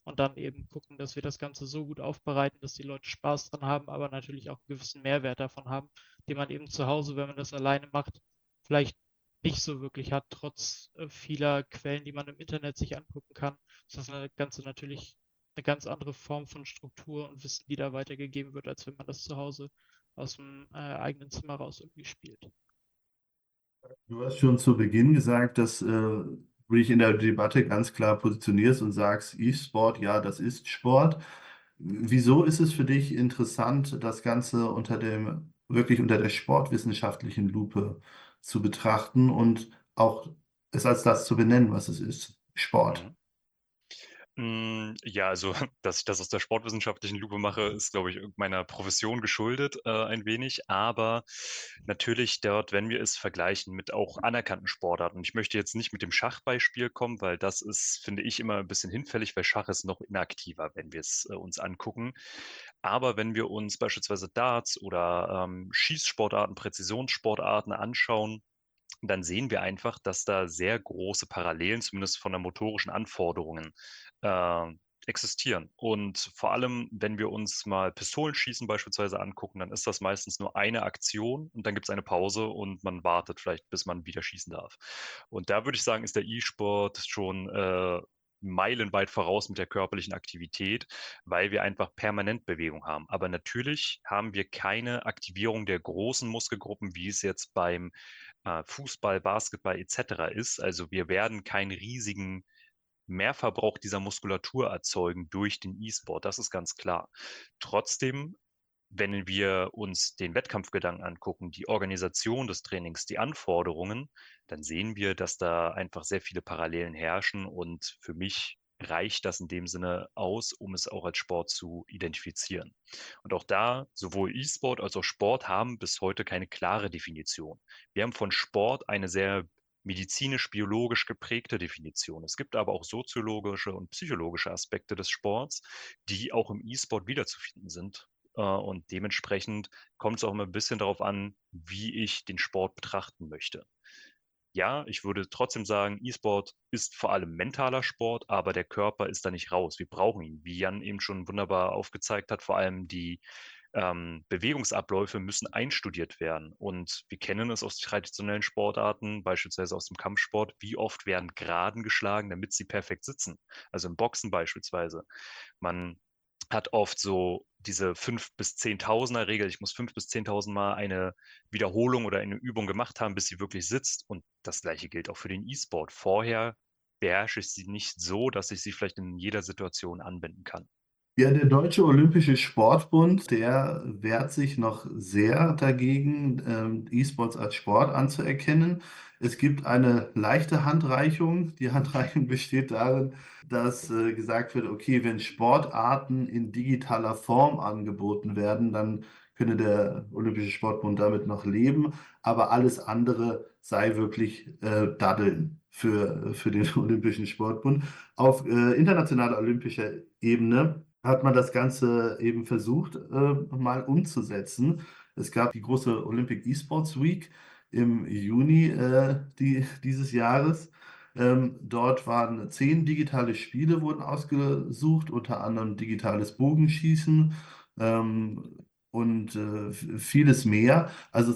und dann eben gucken, dass wir das Ganze so gut aufbereiten, dass die Leute Spaß dran haben, aber natürlich auch einen gewissen Mehrwert davon haben, den man eben zu Hause, wenn man das alleine macht, vielleicht nicht so wirklich hat, trotz vieler Quellen, die man im Internet sich angucken kann. Ist das Ganze natürlich eine ganz andere Form von Struktur und Wissen, die da weitergegeben wird, als wenn man das zu Hause aus dem eigenen Zimmer raus irgendwie spielt.
Du hast schon zu Beginn gesagt, dass du dich in der Debatte ganz klar positionierst und sagst, E-Sport, ja, das ist Sport. Wieso ist es für dich interessant, das Ganze wirklich unter der sportwissenschaftlichen Lupe zu betrachten und auch es als das zu benennen, was es ist? Sport.
Mhm. Ja, also, dass ich das aus der sportwissenschaftlichen Lupe mache, ist, glaube ich, meiner Profession geschuldet, ein wenig. Aber natürlich dort, wenn wir es vergleichen mit auch anerkannten Sportarten. Und ich möchte jetzt nicht mit dem Schachbeispiel kommen, weil das ist, finde ich, immer ein bisschen hinfällig, weil Schach ist noch inaktiver, wenn wir es uns angucken. Aber wenn wir uns beispielsweise Darts oder Schießsportarten, Präzisionssportarten anschauen, dann sehen wir einfach, dass da sehr große Parallelen, zumindest von der motorischen Anforderungen, äh, existieren. Und vor allem, wenn wir uns mal Pistolenschießen beispielsweise angucken, dann ist das meistens nur eine Aktion und dann gibt es eine Pause und man wartet vielleicht, bis man wieder schießen darf. Und da würde ich sagen, ist der E-Sport schon meilenweit voraus mit der körperlichen Aktivität, weil wir einfach permanent Bewegung haben. Aber natürlich haben wir keine Aktivierung der großen Muskelgruppen, wie es jetzt beim Fußball, Basketball etc. ist. Also wir werden keinen riesigen Mehrverbrauch dieser Muskulatur erzeugen durch den E-Sport. Das ist ganz klar. Trotzdem, wenn wir uns den Wettkampfgedanken angucken, die Organisation des Trainings, die Anforderungen, dann sehen wir, dass da einfach sehr viele Parallelen herrschen und für mich reicht das in dem Sinne aus, um es auch als Sport zu identifizieren. Und auch da, sowohl E-Sport als auch Sport haben bis heute keine klare Definition. Wir haben von Sport eine sehr medizinisch-biologisch geprägte Definition. Es gibt aber auch soziologische und psychologische Aspekte des Sports, die auch im E-Sport wiederzufinden sind. Und dementsprechend kommt es auch immer ein bisschen darauf an, wie ich den Sport betrachten möchte. Ja, ich würde trotzdem sagen, E-Sport ist vor allem mentaler Sport, aber der Körper ist da nicht raus. Wir brauchen ihn. Wie Jan eben schon wunderbar aufgezeigt hat, vor allem die Bewegungsabläufe müssen einstudiert werden. Und wir kennen es aus traditionellen Sportarten, beispielsweise aus dem Kampfsport, wie oft werden Geraden geschlagen, damit sie perfekt sitzen. Also im Boxen beispielsweise. Man hat oft so diese 5.000 bis 10.000er Regel. Ich muss 5.000 bis 10.000 Mal eine Wiederholung oder eine Übung gemacht haben, bis sie wirklich sitzt. Und das Gleiche gilt auch für den E-Sport. Vorher beherrsche ich sie nicht so, dass ich sie vielleicht in jeder Situation anwenden kann.
Ja, der Deutsche Olympische Sportbund, der wehrt sich noch sehr dagegen, E-Sports als Sport anzuerkennen. Es gibt eine leichte Handreichung. Die Handreichung besteht darin, dass gesagt wird, okay, wenn Sportarten in digitaler Form angeboten werden, dann könne der Olympische Sportbund damit noch leben, aber alles andere sei wirklich Daddeln für den Olympischen Sportbund. Auf internationaler olympischer Ebene hat man das Ganze eben versucht, mal umzusetzen. Es gab die große Olympic Esports Week im Juni dieses Jahres. Dort waren 10 digitale Spiele wurden ausgesucht, unter anderem digitales Bogenschießen und vieles mehr. Also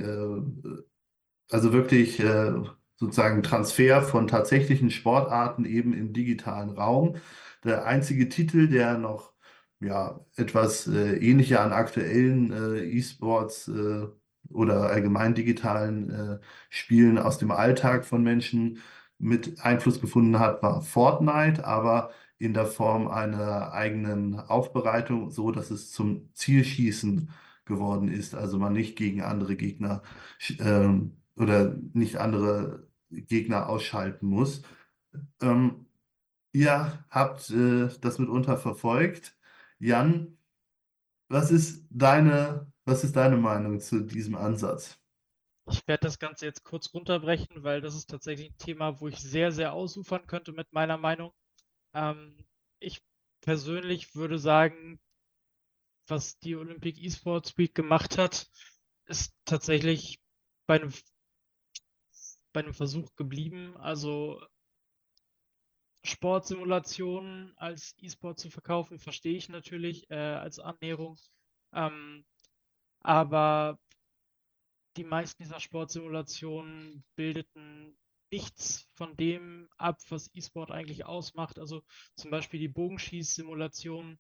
also wirklich sozusagen Transfer von tatsächlichen Sportarten eben im digitalen Raum. Der einzige Titel, der noch ja, etwas ähnlicher an aktuellen E-Sports oder allgemein digitalen Spielen aus dem Alltag von Menschen mit Einfluss gefunden hat, war Fortnite, aber in der Form einer eigenen Aufbereitung, so dass es zum Zielschießen geworden ist, also man nicht gegen andere Gegner oder nicht andere Gegner ausschalten muss. Ihr habt das mitunter verfolgt. Jan, was ist deine Meinung zu diesem Ansatz?
Ich werde das Ganze jetzt kurz runterbrechen, weil das ist tatsächlich ein Thema, wo ich sehr, sehr ausufern könnte mit meiner Meinung. Ich persönlich würde sagen, was die Olympic Esports Week gemacht hat, ist tatsächlich bei einem, bei einem Versuch geblieben. Also Sportsimulationen als E-Sport zu verkaufen, verstehe ich natürlich als Annäherung. Ähm, aber die meisten dieser Sportsimulationen bildeten nichts von dem ab, was E-Sport eigentlich ausmacht. Also zum Beispiel die Bogenschieß-Simulation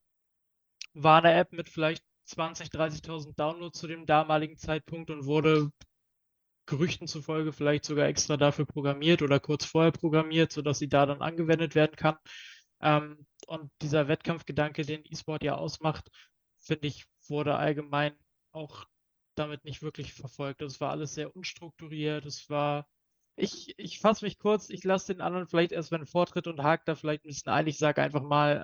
war eine App mit vielleicht 20.000, 30.000 Downloads zu dem damaligen Zeitpunkt und wurde Gerüchten zufolge vielleicht sogar extra dafür programmiert oder kurz vorher programmiert, sodass sie da dann angewendet werden kann. Und dieser Wettkampfgedanke, den E-Sport ja ausmacht, finde ich, wurde allgemein auch damit nicht wirklich verfolgt. Es war alles sehr unstrukturiert. Ich fasse mich kurz, ich lasse den anderen vielleicht erst, wenn Vortritt und hakt da vielleicht ein bisschen ein. Ich sage einfach mal,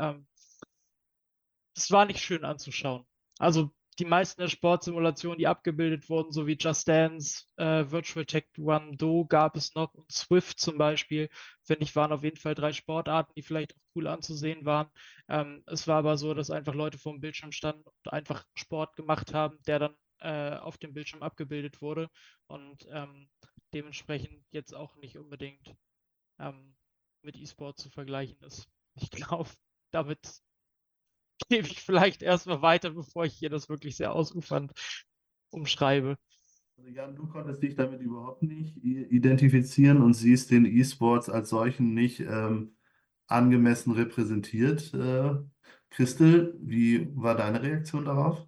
es war nicht schön anzuschauen. Also die meisten der Sportsimulationen, die abgebildet wurden, so wie Just Dance, Virtual Taekwondo gab es noch und Swift zum Beispiel, finde ich, waren auf jeden Fall 3 Sportarten, die vielleicht auch cool anzusehen waren. Es war aber so, dass einfach Leute vor dem Bildschirm standen und einfach Sport gemacht haben, der dann auf dem Bildschirm abgebildet wurde und dementsprechend jetzt auch nicht unbedingt ähm, mit E-Sport zu vergleichen ist. Ich glaube, damit gebe ich vielleicht erstmal weiter, bevor ich hier das wirklich sehr ausufernd umschreibe.
Also Jan, du konntest dich damit überhaupt nicht identifizieren und siehst den E-Sports als solchen nicht angemessen repräsentiert. Christel, wie war deine Reaktion darauf?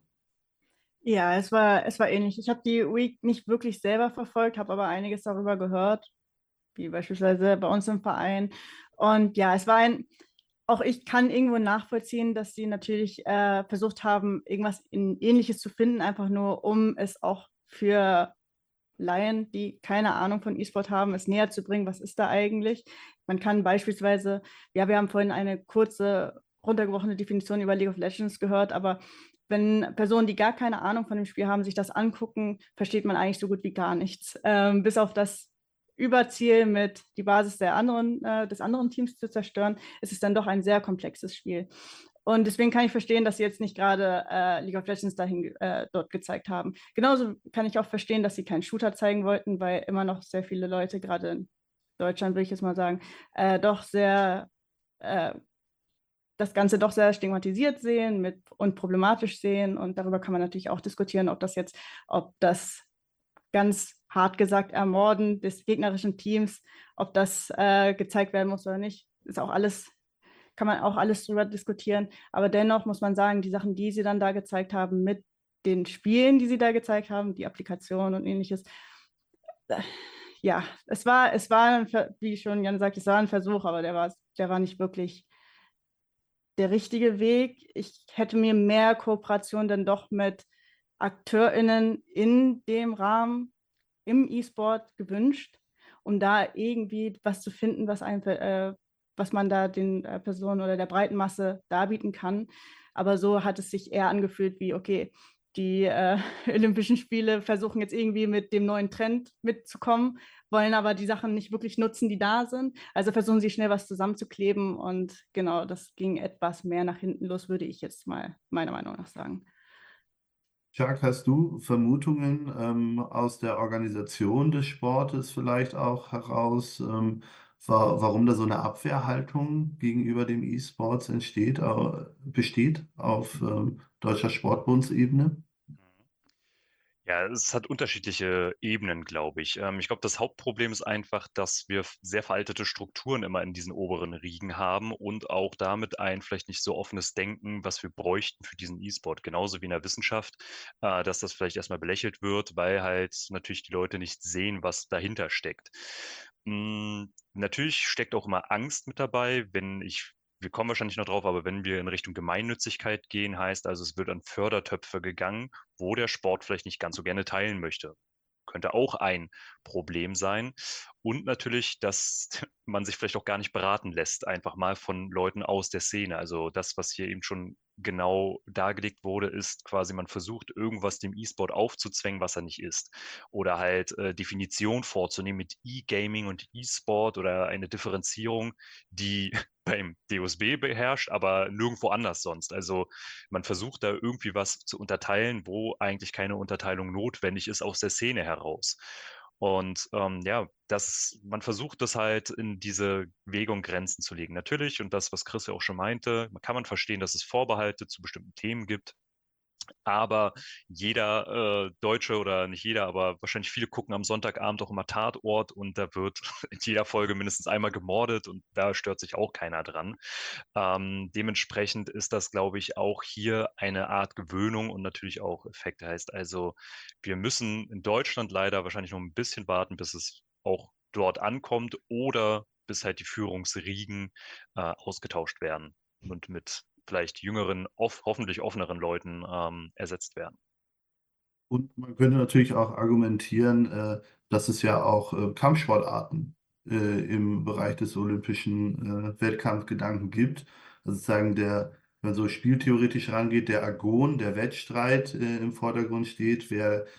Ja, es war ähnlich. Ich habe die Week nicht wirklich selber verfolgt, habe aber einiges darüber gehört, wie beispielsweise bei uns im Verein. Und ja, auch ich kann irgendwo nachvollziehen, dass sie natürlich versucht haben, irgendwas Ähnliches zu finden, einfach nur, um es auch für Laien, die keine Ahnung von E-Sport haben, es näher zu bringen. Was ist da eigentlich? Man kann beispielsweise, ja, wir haben vorhin eine kurze, runtergebrochene Definition über League of Legends gehört, aber wenn Personen, die gar keine Ahnung von dem Spiel haben, sich das angucken, versteht man eigentlich so gut wie gar nichts. Bis auf das Überziel mit die Basis des anderen Teams zu zerstören, ist es dann doch ein sehr komplexes Spiel. Und deswegen kann ich verstehen, dass sie jetzt nicht gerade League of Legends dort gezeigt haben. Genauso kann ich auch verstehen, dass sie keinen Shooter zeigen wollten, weil immer noch sehr viele Leute, gerade in Deutschland würde ich jetzt mal sagen, doch sehr äh, das Ganze doch sehr stigmatisiert sehen und problematisch sehen. Und darüber kann man natürlich auch diskutieren, ob das ganz hart gesagt Ermorden des gegnerischen Teams, ob das gezeigt werden muss oder nicht, kann man auch alles drüber diskutieren. Aber dennoch muss man sagen, die Sachen, die sie dann da gezeigt haben, mit den Spielen, die sie da gezeigt haben, die Applikation und ähnliches, ja, wie schon Jan sagt, es war ein Versuch, aber der war nicht wirklich der richtige Weg. Ich hätte mir mehr Kooperation dann doch mit AkteurInnen in dem Rahmen im E-Sport gewünscht, um da irgendwie was zu finden, was man da den Personen oder der breiten Masse darbieten kann. Aber so hat es sich eher angefühlt wie, okay, die Olympischen Spiele versuchen jetzt irgendwie mit dem neuen Trend mitzukommen, wollen aber die Sachen nicht wirklich nutzen, die da sind. Also versuchen sie schnell was zusammenzukleben und genau, das ging etwas mehr nach hinten los, würde ich jetzt mal meiner Meinung nach sagen.
Jacques, hast du Vermutungen aus der Organisation des Sportes vielleicht auch heraus, warum da so eine Abwehrhaltung gegenüber dem E-Sports besteht auf deutscher Sportbundsebene?
Ja, es hat unterschiedliche Ebenen, glaube ich. Ich glaube, das Hauptproblem ist einfach, dass wir sehr veraltete Strukturen immer in diesen oberen Riegen haben und auch damit ein vielleicht nicht so offenes Denken, was wir bräuchten für diesen E-Sport. Genauso wie in der Wissenschaft, dass das vielleicht erstmal belächelt wird, weil halt natürlich die Leute nicht sehen, was dahinter steckt. Natürlich steckt auch immer Angst mit dabei, wir kommen wahrscheinlich noch drauf, aber wenn wir in Richtung Gemeinnützigkeit gehen, heißt also, es wird an Fördertöpfe gegangen, wo der Sport vielleicht nicht ganz so gerne teilen möchte. Könnte auch ein Problem sein. Und natürlich, dass man sich vielleicht auch gar nicht beraten lässt, einfach mal von Leuten aus der Szene. Also das, was hier eben schon genau dargelegt wurde, ist quasi, man versucht, irgendwas dem E-Sport aufzuzwängen, was er nicht ist. Oder halt Definition vorzunehmen mit E-Gaming und E-Sport oder eine Differenzierung, die beim DOSB beherrscht, aber nirgendwo anders sonst. Also man versucht da irgendwie was zu unterteilen, wo eigentlich keine Unterteilung notwendig ist aus der Szene heraus. Und ja, man versucht das halt in diese Wägung Grenzen zu legen. Natürlich, und das, was Chris ja auch schon meinte, kann man verstehen, dass es Vorbehalte zu bestimmten Themen gibt. Aber jeder Deutsche oder nicht jeder, aber wahrscheinlich viele gucken am Sonntagabend auch immer Tatort und da wird in jeder Folge mindestens einmal gemordet und da stört sich auch keiner dran. Dementsprechend ist das, glaube ich, auch hier eine Art Gewöhnung und natürlich auch Effekte. Heißt also, wir müssen in Deutschland leider wahrscheinlich noch ein bisschen warten, bis es auch dort ankommt oder bis halt die Führungsriegen ausgetauscht werden und mit vielleicht jüngeren, hoffentlich offeneren Leuten ersetzt werden.
Und man könnte natürlich auch argumentieren, dass es ja auch Kampfsportarten im Bereich des olympischen Wettkampfgedanken gibt. Also sozusagen wenn man so spieltheoretisch rangeht, der Agon, der Wettstreit im Vordergrund steht,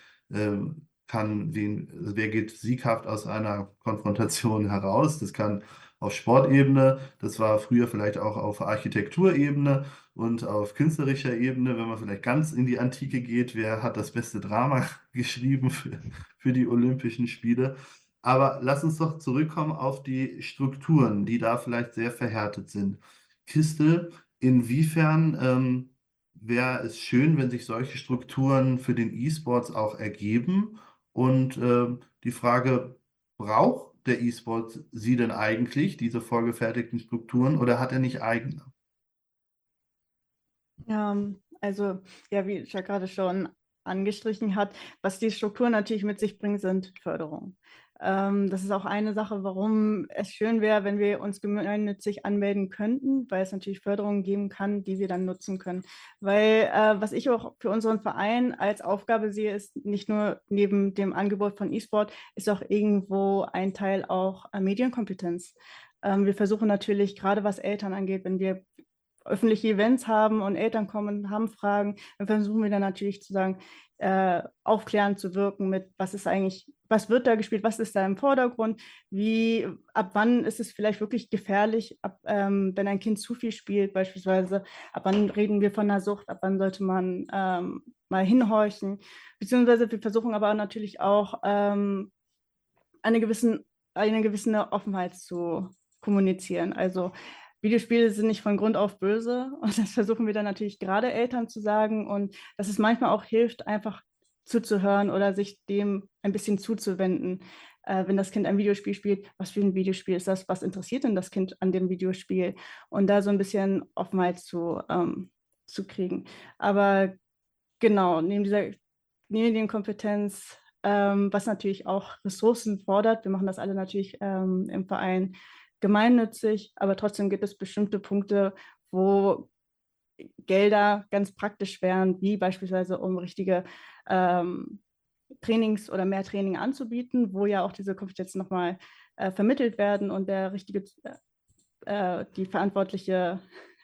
wer geht sieghaft aus einer Konfrontation heraus. Das kann auf Sportebene, das war früher vielleicht auch auf Architekturebene und auf künstlerischer Ebene, wenn man vielleicht ganz in die Antike geht, wer hat das beste Drama geschrieben für die Olympischen Spiele? Aber lass uns doch zurückkommen auf die Strukturen, die da vielleicht sehr verhärtet sind. Christel, inwiefern wäre es schön, wenn sich solche Strukturen für den E-Sports auch ergeben? Und die Frage, braucht der E-Sport sie denn eigentlich, diese vorgefertigten Strukturen, oder hat er nicht eigene?
Also, ja, wie ich ja gerade schon angestrichen hat, was die Strukturen natürlich mit sich bringen, sind Förderung. Das ist auch eine Sache, warum es schön wäre, wenn wir uns gemeinnützig anmelden könnten, weil es natürlich Förderungen geben kann, die wir dann nutzen können. Weil was ich auch für unseren Verein als Aufgabe sehe, ist nicht nur neben dem Angebot von E-Sport, ist auch irgendwo ein Teil auch Medienkompetenz. Wir versuchen natürlich, gerade was Eltern angeht, wenn wir öffentliche Events haben und Eltern kommen und haben Fragen, dann versuchen wir dann natürlich zu sagen, aufklärend zu wirken mit, was ist eigentlich, was wird da gespielt, was ist da im Vordergrund, ab wann ist es vielleicht wirklich gefährlich, wenn ein Kind zu viel spielt beispielsweise, ab wann reden wir von einer Sucht, ab wann sollte man mal hinhorchen, beziehungsweise wir versuchen aber natürlich auch eine gewisse Offenheit zu kommunizieren, also Videospiele sind nicht von Grund auf böse und das versuchen wir dann natürlich gerade Eltern zu sagen und dass es manchmal auch hilft, einfach zuzuhören oder sich dem ein bisschen zuzuwenden. Wenn das Kind ein Videospiel spielt, was für ein Videospiel ist das, was interessiert denn das Kind an dem Videospiel und da so ein bisschen Offenheit zu kriegen. Aber genau, neben dieser Medienkompetenz, was natürlich auch Ressourcen fordert, wir machen das alle natürlich im Verein gemeinnützig, aber trotzdem gibt es bestimmte Punkte, wo Gelder ganz praktisch wären, wie beispielsweise um richtige Trainings oder mehr Training anzubieten, wo ja auch diese Kompetenzen nochmal vermittelt werden und die verantwortliche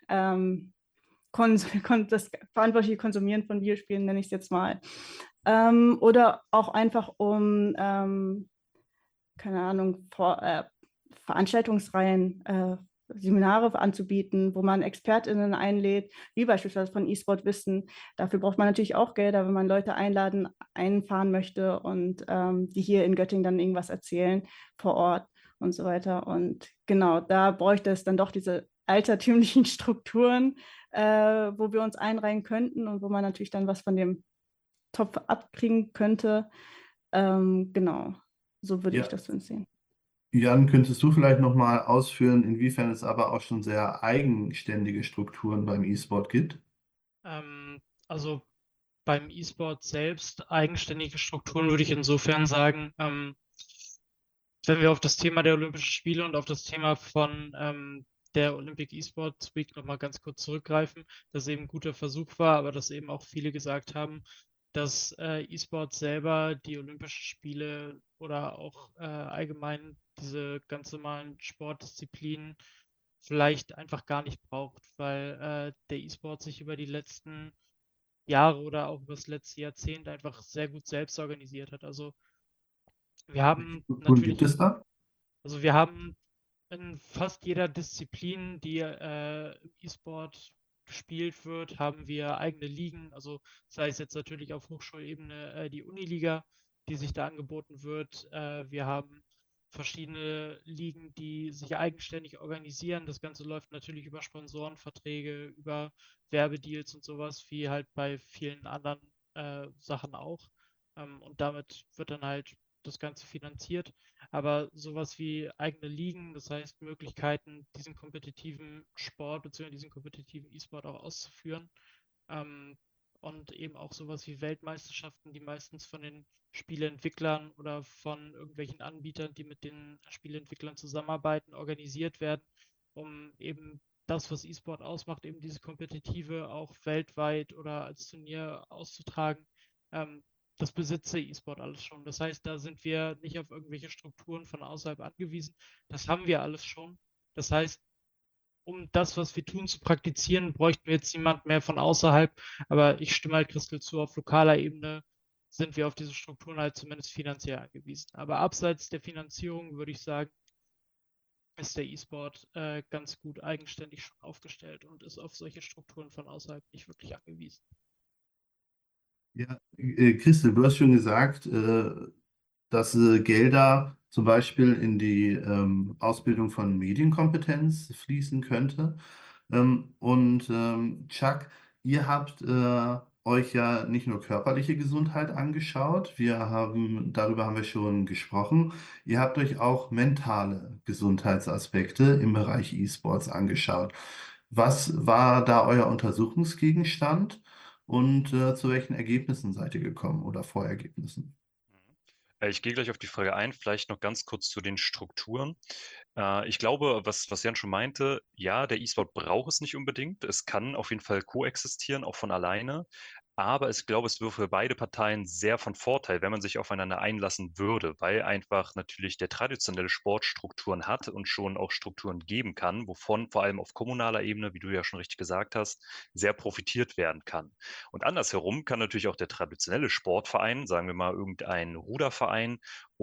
das verantwortliche Konsumieren von Videospielen, nenne ich es jetzt mal. Oder auch einfach keine Ahnung, Veranstaltungsreihen, Seminare anzubieten, wo man ExpertInnen einlädt, wie beispielsweise von eSport Wissen. Dafür braucht man natürlich auch Gelder, wenn man Leute einfahren möchte und die hier in Göttingen dann irgendwas erzählen vor Ort und so weiter. Und genau, da bräuchte es dann doch diese altertümlichen Strukturen, wo wir uns einreihen könnten und wo man natürlich dann was von dem Topf abkriegen könnte. Genau, so würde ich das dann sehen.
Jan, könntest du vielleicht nochmal ausführen, inwiefern es aber auch schon sehr eigenständige Strukturen beim E-Sport gibt?
Also beim E-Sport selbst eigenständige Strukturen würde ich insofern sagen, wenn wir auf das Thema der Olympischen Spiele und auf das Thema von der Olympic E-Sports Week nochmal ganz kurz zurückgreifen, dass eben ein guter Versuch war, aber dass eben auch viele gesagt haben, dass E-Sport selber die Olympischen Spiele oder auch allgemein diese ganz normalen Sportdisziplinen vielleicht einfach gar nicht braucht, weil der E-Sport sich über die letzten Jahre oder auch über das letzte Jahrzehnt einfach sehr gut selbst organisiert hat. Also wir haben
Strukturen gibt
natürlich,
es da?
also wir haben in fast jeder Disziplin, die im E-Sport gespielt wird, haben wir eigene Ligen. Also sei es jetzt natürlich auf Hochschulebene die Uniliga, die sich da angeboten wird. Wir haben verschiedene Ligen, die sich eigenständig organisieren. Das Ganze läuft natürlich über Sponsorenverträge, über Werbedeals und sowas, wie halt bei vielen anderen Sachen auch. Und damit wird dann halt das Ganze finanziert. Aber sowas wie eigene Ligen, das heißt Möglichkeiten, diesen kompetitiven Sport bzw. diesen kompetitiven E-Sport auch auszuführen, ähm, und eben auch sowas wie Weltmeisterschaften, die meistens von den Spieleentwicklern oder von irgendwelchen Anbietern, die mit den Spieleentwicklern zusammenarbeiten, organisiert werden, um eben das, was E-Sport ausmacht, eben diese Kompetitive auch weltweit oder als Turnier auszutragen. Ähm, Das besitzt der E-Sport alles schon. Das heißt, da sind wir nicht auf irgendwelche Strukturen von außerhalb angewiesen. Das haben wir alles schon. Das heißt, um das, was wir tun, zu praktizieren, bräuchten wir jetzt niemand mehr von außerhalb. Aber ich stimme halt Christel zu, auf lokaler Ebene sind wir auf diese Strukturen halt zumindest finanziell angewiesen. Aber abseits der Finanzierung würde ich sagen, ist der E-Sport ganz gut eigenständig schon aufgestellt und ist auf solche Strukturen von außerhalb nicht wirklich angewiesen.
Ja, Christel, du hast schon gesagt, dass Gelder zum Beispiel in die Ausbildung von Medienkompetenz fließen könnte. Chuck, ihr habt euch ja nicht nur körperliche Gesundheit angeschaut, darüber haben wir schon gesprochen, ihr habt euch auch mentale Gesundheitsaspekte im Bereich E-Sports angeschaut. Was war da euer Untersuchungsgegenstand und zu welchen Ergebnissen seid ihr gekommen oder Vorergebnissen?
Ich gehe gleich auf die Frage ein, vielleicht noch ganz kurz zu den Strukturen. Ich glaube, was Jan schon meinte, ja, der E-Sport braucht es nicht unbedingt. Es kann auf jeden Fall koexistieren, auch von alleine. Aber ich glaube, es wäre für beide Parteien sehr von Vorteil, wenn man sich aufeinander einlassen würde, weil einfach natürlich der traditionelle Sport Strukturen hat und schon auch Strukturen geben kann, wovon vor allem auf kommunaler Ebene, wie du ja schon richtig gesagt hast, sehr profitiert werden kann. Und andersherum kann natürlich auch der traditionelle Sportverein, sagen wir mal irgendein Ruderverein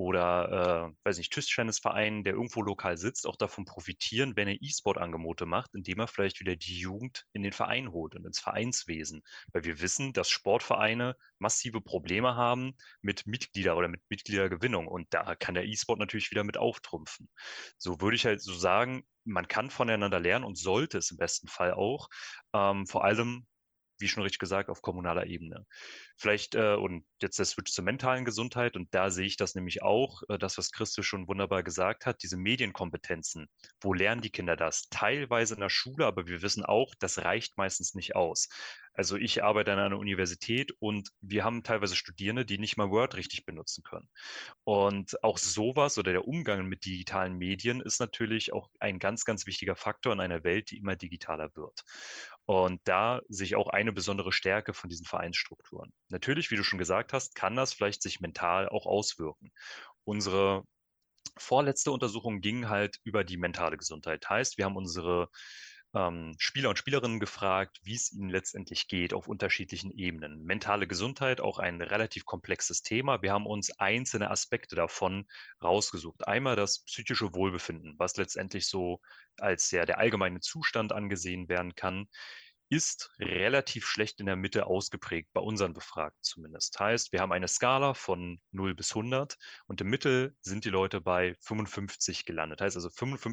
oder, weiß nicht, Tischtennisverein, der irgendwo lokal sitzt, auch davon profitieren, wenn er E-Sport-Angebote macht, indem er vielleicht wieder die Jugend in den Verein holt und ins Vereinswesen. Weil wir wissen, dass Sportvereine massive Probleme haben mit Mitglieder oder mit Mitgliedergewinnung. Und da kann der E-Sport natürlich wieder mit auftrumpfen. So würde ich halt so sagen, man kann voneinander lernen und sollte es im besten Fall auch. Vor allem, wie schon richtig gesagt, auf kommunaler Ebene. Vielleicht, und jetzt der Switch zur mentalen Gesundheit, und da sehe ich das nämlich auch, das, was Christel schon wunderbar gesagt hat, diese Medienkompetenzen. Wo lernen die Kinder das? Teilweise in der Schule, aber wir wissen auch, das reicht meistens nicht aus. Also ich arbeite an einer Universität und wir haben teilweise Studierende, die nicht mal Word richtig benutzen können. Und auch sowas oder der Umgang mit digitalen Medien ist natürlich auch ein ganz, ganz wichtiger Faktor in einer Welt, die immer digitaler wird. Und da sehe ich auch eine besondere Stärke von diesen Vereinsstrukturen. Natürlich, wie du schon gesagt hast, kann das vielleicht sich mental auch auswirken. Unsere vorletzte Untersuchung ging halt über die mentale Gesundheit. Heißt, wir haben unsere Spieler und Spielerinnen gefragt, wie es ihnen letztendlich geht auf unterschiedlichen Ebenen. Mentale Gesundheit, auch ein relativ komplexes Thema. Wir haben uns einzelne Aspekte davon rausgesucht. Einmal das psychische Wohlbefinden, was letztendlich so als ja der allgemeine Zustand angesehen werden kann, ist relativ schlecht in der Mitte ausgeprägt, bei unseren Befragten zumindest. Heißt, wir haben eine Skala von 0 bis 100 und im Mittel sind die Leute bei 55 gelandet. Heißt also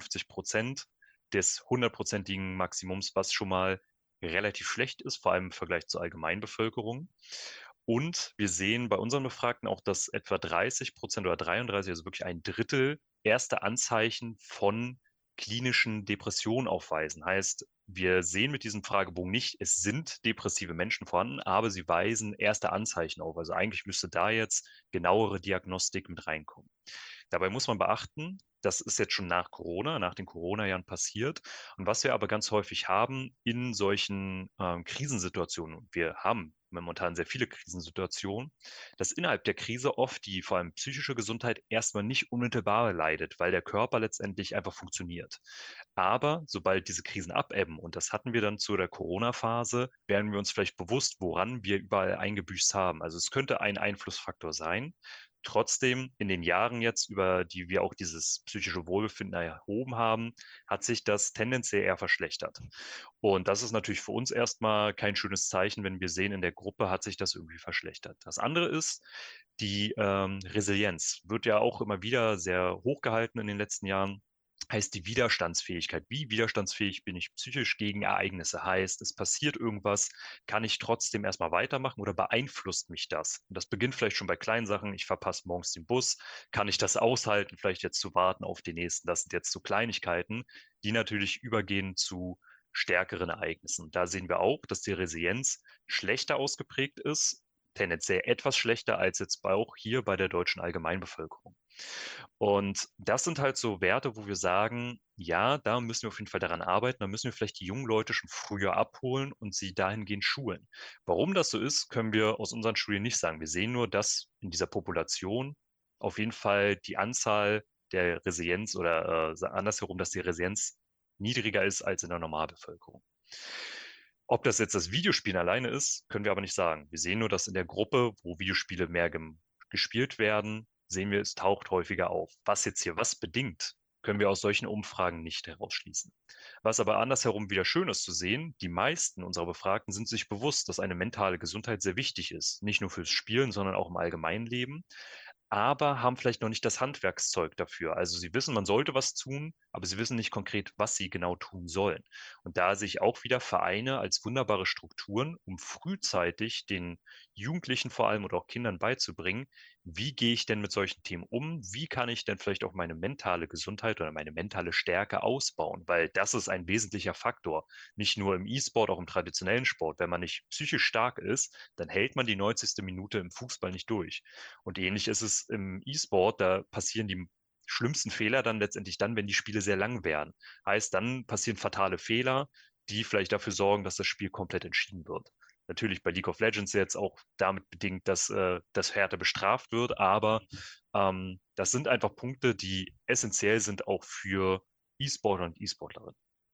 55% des 100%igen Maximums, was schon mal relativ schlecht ist, vor allem im Vergleich zur Allgemeinbevölkerung. Und wir sehen bei unseren Befragten auch, dass etwa 30% oder 33, also wirklich ein Drittel, erste Anzeichen von klinischen Depressionen aufweisen. Heißt, wir sehen mit diesem Fragebogen nicht, es sind depressive Menschen vorhanden, aber sie weisen erste Anzeichen auf. Also eigentlich müsste da jetzt genauere Diagnostik mit reinkommen. Dabei muss man beachten, das ist jetzt schon nach Corona, nach den Corona-Jahren passiert. Und was wir aber ganz häufig haben in solchen Krisensituationen, und wir haben momentan sehr viele Krisensituationen, dass innerhalb der Krise oft die vor allem psychische Gesundheit erstmal nicht unmittelbar leidet, weil der Körper letztendlich einfach funktioniert. Aber sobald diese Krisen abebben, und das hatten wir dann zu der Corona-Phase, werden wir uns vielleicht bewusst, woran wir überall eingebüßt haben. Also es könnte ein Einflussfaktor sein. Trotzdem, in den Jahren jetzt, über die wir auch dieses psychische Wohlbefinden erhoben haben, hat sich das tendenziell eher verschlechtert. Und das ist natürlich für uns erstmal kein schönes Zeichen, wenn wir sehen, in der Gruppe hat sich das irgendwie verschlechtert. Das andere ist, die Resilienz wird ja auch immer wieder sehr hochgehalten in den letzten Jahren. Heißt die Widerstandsfähigkeit. Wie widerstandsfähig bin ich psychisch gegen Ereignisse? Heißt, es passiert irgendwas, kann ich trotzdem erstmal weitermachen oder beeinflusst mich das? Und das beginnt vielleicht schon bei kleinen Sachen. Ich verpasse morgens den Bus. Kann ich das aushalten, vielleicht jetzt zu warten auf den nächsten? Das sind jetzt so Kleinigkeiten, die natürlich übergehen zu stärkeren Ereignissen. Da sehen wir auch, dass die Resilienz schlechter ausgeprägt ist, tendenziell etwas schlechter als jetzt auch hier bei der deutschen Allgemeinbevölkerung. Und das sind halt so Werte, wo wir sagen, ja, da müssen wir auf jeden Fall daran arbeiten, da müssen wir vielleicht die jungen Leute schon früher abholen und sie dahingehend schulen. Warum das so ist, können wir aus unseren Studien nicht sagen. Wir sehen nur, dass in dieser Population auf jeden Fall die Anzahl der Resilienz oder andersherum, dass die Resilienz niedriger ist als in der Normalbevölkerung. Ob das jetzt das Videospielen alleine ist, können wir aber nicht sagen. Wir sehen nur, dass in der Gruppe, wo Videospiele mehr gespielt werden, sehen wir, es taucht häufiger auf. Was jetzt hier was bedingt, können wir aus solchen Umfragen nicht herausschließen. Was aber andersherum wieder schön ist zu sehen, die meisten unserer Befragten sind sich bewusst, dass eine mentale Gesundheit sehr wichtig ist. Nicht nur fürs Spielen, sondern auch im allgemeinen Leben, aber haben vielleicht noch nicht das Handwerkszeug dafür. Also sie wissen, man sollte was tun, aber sie wissen nicht konkret, was sie genau tun sollen. Und da sehe ich auch wieder Vereine als wunderbare Strukturen, um frühzeitig den Jugendlichen vor allem oder auch Kindern beizubringen, wie gehe ich denn mit solchen Themen um? Wie kann ich denn vielleicht auch meine mentale Gesundheit oder meine mentale Stärke ausbauen? Weil das ist ein wesentlicher Faktor. Nicht nur im E-Sport, auch im traditionellen Sport. Wenn man nicht psychisch stark ist, dann hält man die 90. Minute im Fußball nicht durch. Und ähnlich ist es im E-Sport, da passieren die schlimmsten Fehler dann letztendlich dann, wenn die Spiele sehr lang werden. Heißt, dann passieren fatale Fehler, die vielleicht dafür sorgen, dass das Spiel komplett entschieden wird. Natürlich bei League of Legends jetzt auch damit bedingt, dass das härter bestraft wird, aber das sind einfach Punkte, die essentiell sind auch für E-Sportler und E-Sportlerinnen.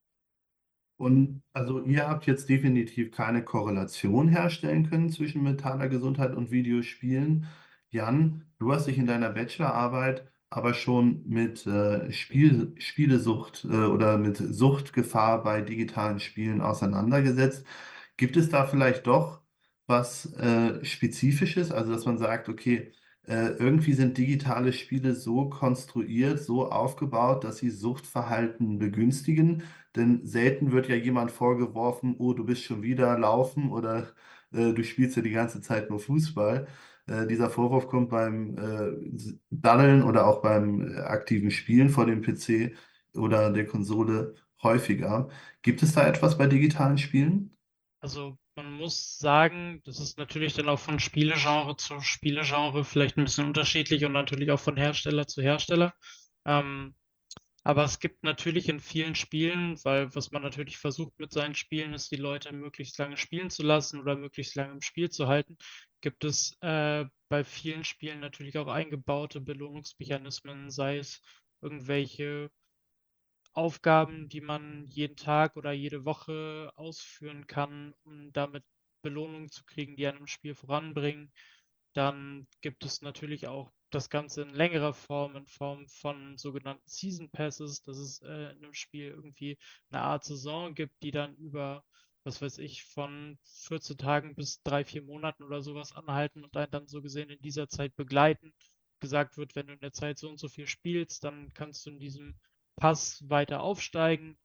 Und also ihr habt jetzt definitiv keine Korrelation herstellen können zwischen mentaler Gesundheit und Videospielen. Jan, du hast dich in deiner Bachelorarbeit aber schon mit Spielesucht oder mit Suchtgefahr bei digitalen Spielen auseinandergesetzt. Gibt es da vielleicht doch was Spezifisches, also dass man sagt, okay, irgendwie sind digitale Spiele so konstruiert, so aufgebaut, dass sie Suchtverhalten begünstigen? Denn selten wird ja jemand vorgeworfen, oh, du bist schon wieder laufen oder du spielst ja die ganze Zeit nur Fußball. Dieser Vorwurf kommt beim Daddeln oder auch beim aktiven Spielen vor dem PC oder der Konsole häufiger. Gibt es da etwas bei digitalen Spielen?
Also man muss sagen, das ist natürlich dann auch von Spielegenre zu Spielegenre vielleicht ein bisschen unterschiedlich und natürlich auch von Hersteller zu Hersteller. Ähm, aber es gibt natürlich in vielen Spielen, weil was man natürlich versucht mit seinen Spielen, ist die Leute möglichst lange spielen zu lassen oder möglichst lange im Spiel zu halten, gibt es bei vielen Spielen natürlich auch eingebaute Belohnungsmechanismen, sei es irgendwelche Aufgaben, die man jeden Tag oder jede Woche ausführen kann, um damit Belohnungen zu kriegen, die einen im Spiel voranbringen. Dann gibt es natürlich auch das Ganze in längerer Form, in Form von sogenannten Season Passes, dass es in einem Spiel irgendwie eine Art Saison gibt, die dann über, was weiß ich, von 14 Tagen bis 3, 4 Monaten oder sowas anhalten und einen dann so gesehen in dieser Zeit begleiten. Gesagt wird, wenn du in der Zeit so und so viel spielst, dann kannst du in diesem Pass weiter aufsteigen.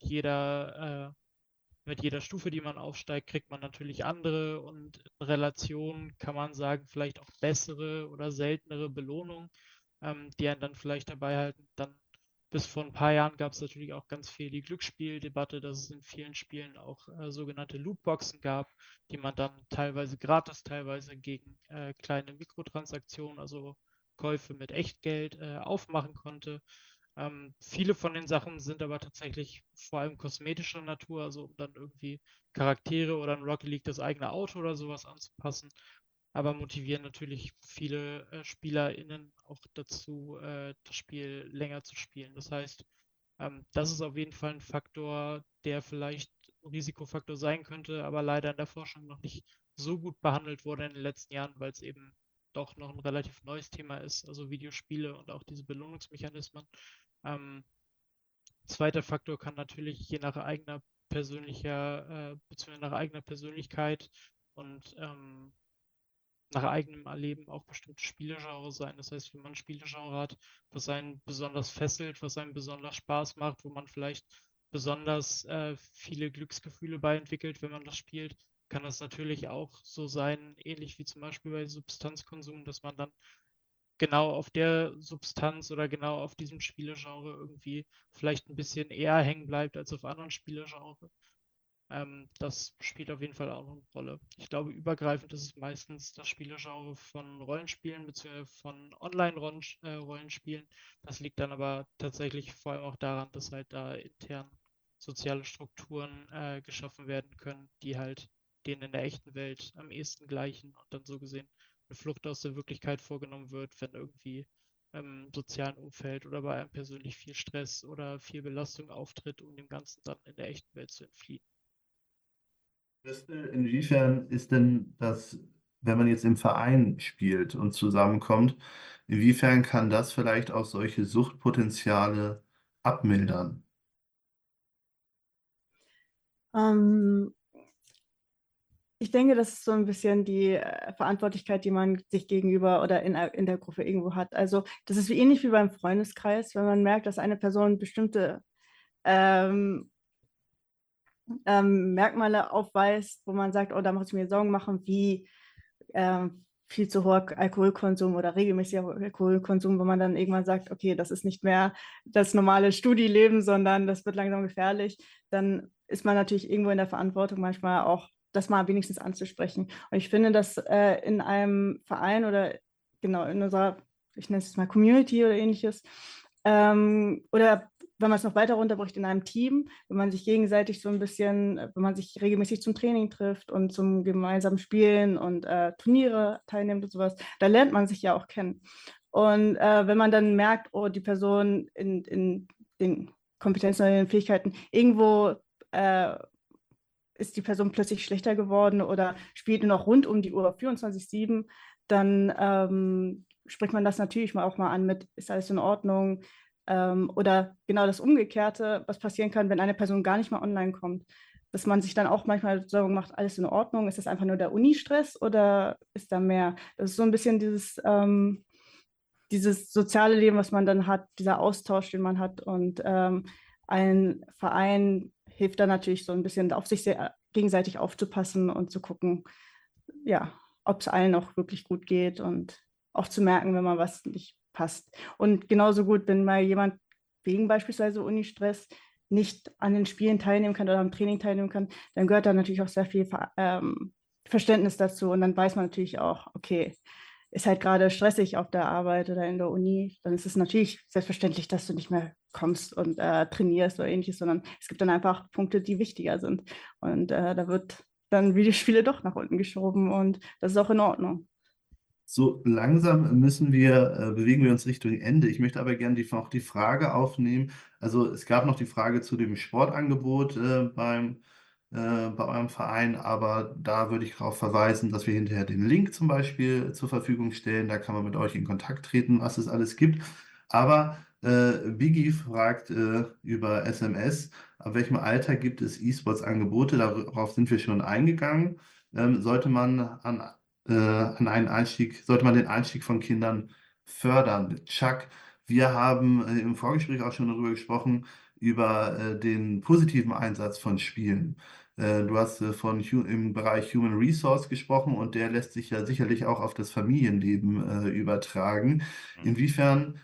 Mit jeder Stufe, die man aufsteigt, kriegt man natürlich andere und in Relation kann man sagen, vielleicht auch bessere oder seltenere Belohnungen, die einen dann vielleicht dabei halten. Dann bis vor ein paar Jahren gab es natürlich auch ganz viel die Glücksspieldebatte, dass es in vielen Spielen auch sogenannte Lootboxen gab, die man dann teilweise gratis, teilweise gegen kleine Mikrotransaktionen, also Käufe mit Echtgeld, aufmachen konnte. Viele von den Sachen sind aber tatsächlich vor allem kosmetischer Natur, also um dann irgendwie Charaktere oder in Rocket League das eigene Auto oder sowas anzupassen, aber motivieren natürlich viele SpielerInnen auch dazu, das Spiel länger zu spielen. Das heißt, das ist auf jeden Fall ein Faktor, der vielleicht ein Risikofaktor sein könnte, aber leider in der Forschung noch nicht so gut behandelt wurde in den letzten Jahren, weil es eben doch noch ein relativ neues Thema ist, also Videospiele und auch diese Belohnungsmechanismen. Ähm, Zweiter Faktor kann natürlich je nach eigener beziehungsweise nach eigener Persönlichkeit und nach eigenem Erleben auch bestimmte Spielegenre sein. Das heißt, wenn man ein Spielegenre hat, was einen besonders fesselt, was einem besonders Spaß macht, wo man vielleicht besonders viele Glücksgefühle bei entwickelt, wenn man das spielt, kann das natürlich auch so sein, ähnlich wie zum Beispiel bei Substanzkonsum, dass man dann genau auf der Substanz oder genau auf diesem Spielegenre irgendwie vielleicht ein bisschen eher hängen bleibt als auf anderen Spielegenre. Das spielt auf jeden Fall auch eine Rolle. Ich glaube, übergreifend ist es meistens das Spielegenre von Rollenspielen bzw. von Online-Rollenspielen. Das liegt dann aber tatsächlich vor allem auch daran, dass halt da intern soziale Strukturen geschaffen werden können, die halt denen in der echten Welt am ehesten gleichen und dann so gesehen eine Flucht aus der Wirklichkeit vorgenommen wird, wenn irgendwie im sozialen Umfeld oder bei einem persönlich viel Stress oder viel Belastung auftritt, um dem Ganzen dann in der echten Welt zu entfliehen.
Christel, inwiefern ist denn das, wenn man jetzt im Verein spielt und zusammenkommt, inwiefern kann das vielleicht auch solche Suchtpotenziale abmildern?
Ähm, Ich denke, das ist so ein bisschen die Verantwortlichkeit, die man sich gegenüber oder in der Gruppe irgendwo hat. Also das ist ähnlich wie beim Freundeskreis, wenn man merkt, dass eine Person bestimmte ähm, Merkmale aufweist, wo man sagt, oh, da muss ich mir Sorgen machen, wie viel zu hoher Alkoholkonsum oder regelmäßiger Alkoholkonsum, wo man dann irgendwann sagt, okay, das ist nicht mehr das normale Studieleben, sondern das wird langsam gefährlich, dann ist man natürlich irgendwo in der Verantwortung, manchmal auch das mal wenigstens anzusprechen. Und ich finde, dass in einem Verein oder genau in unserer, ich nenne es mal Community oder ähnliches, oder wenn man es noch weiter runterbricht in einem Team, wenn man sich gegenseitig so ein bisschen, wenn man sich regelmäßig zum Training trifft und zum gemeinsamen Spielen und Turniere teilnimmt und sowas, da lernt man sich ja auch kennen. Und wenn man dann merkt, oh, die Person in den Kompetenzen oder den Fähigkeiten, irgendwo ist die Person plötzlich schlechter geworden oder spielt nur noch rund um die Uhr 24/7, dann spricht man das natürlich auch mal an mit, ist alles in Ordnung? Oder genau das Umgekehrte, was passieren kann, wenn eine Person gar nicht mehr online kommt. Dass man sich dann auch manchmal Sorgen macht, alles in Ordnung? Ist das einfach nur der Uni-Stress oder ist da mehr? Das ist so ein bisschen dieses soziale Leben, was man dann hat, dieser Austausch, den man hat. Und ein Verein hilft dann natürlich so ein bisschen auf sich sehr gegenseitig aufzupassen und zu gucken, ja, ob es allen auch wirklich gut geht und auch zu merken, wenn mal was nicht passt. Und genauso gut, wenn mal jemand wegen beispielsweise Unistress nicht an den Spielen teilnehmen kann oder am Training teilnehmen kann, dann gehört da natürlich auch sehr viel Verständnis dazu. Und dann weiß man natürlich auch, okay, ist halt gerade stressig auf der Arbeit oder in der Uni, dann ist es natürlich selbstverständlich, dass du nicht mehr kommst und trainierst oder ähnliches, sondern es gibt dann einfach Punkte, die wichtiger sind. Und da wird dann Videospiele doch nach unten geschoben und das ist auch in Ordnung.
So langsam bewegen wir uns Richtung Ende. Ich möchte aber gerne auch die Frage aufnehmen. Also es gab noch die Frage zu dem Sportangebot bei eurem Verein, aber da würde ich darauf verweisen, dass wir hinterher den Link zum Beispiel zur Verfügung stellen. Da kann man mit euch in Kontakt treten, was es alles gibt. Aber Biggie fragt über SMS, ab welchem Alter gibt es E-Sports-Angebote? Darauf sind wir schon eingegangen. Sollte man sollte man den Einstieg von Kindern fördern? Chuck, wir haben im Vorgespräch auch schon darüber gesprochen, über den positiven Einsatz von Spielen. Du hast im Bereich Human Resource gesprochen und der lässt sich ja sicherlich auch auf das Familienleben übertragen. Inwiefern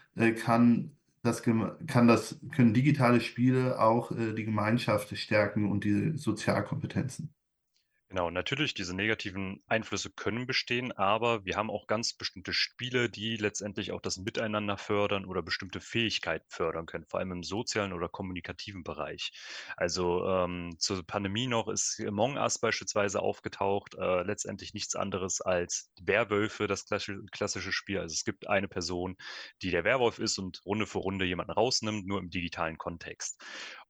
können digitale Spiele auch die Gemeinschaft stärken und die Sozialkompetenzen?
Genau, natürlich, diese negativen Einflüsse können bestehen, aber wir haben auch ganz bestimmte Spiele, die letztendlich auch das Miteinander fördern oder bestimmte Fähigkeiten fördern können, vor allem im sozialen oder kommunikativen Bereich. Also zur Pandemie noch ist Among Us beispielsweise aufgetaucht, letztendlich nichts anderes als Werwölfe, das klassische Spiel. Also es gibt eine Person, die der Werwolf ist und Runde für Runde jemanden rausnimmt, nur im digitalen Kontext.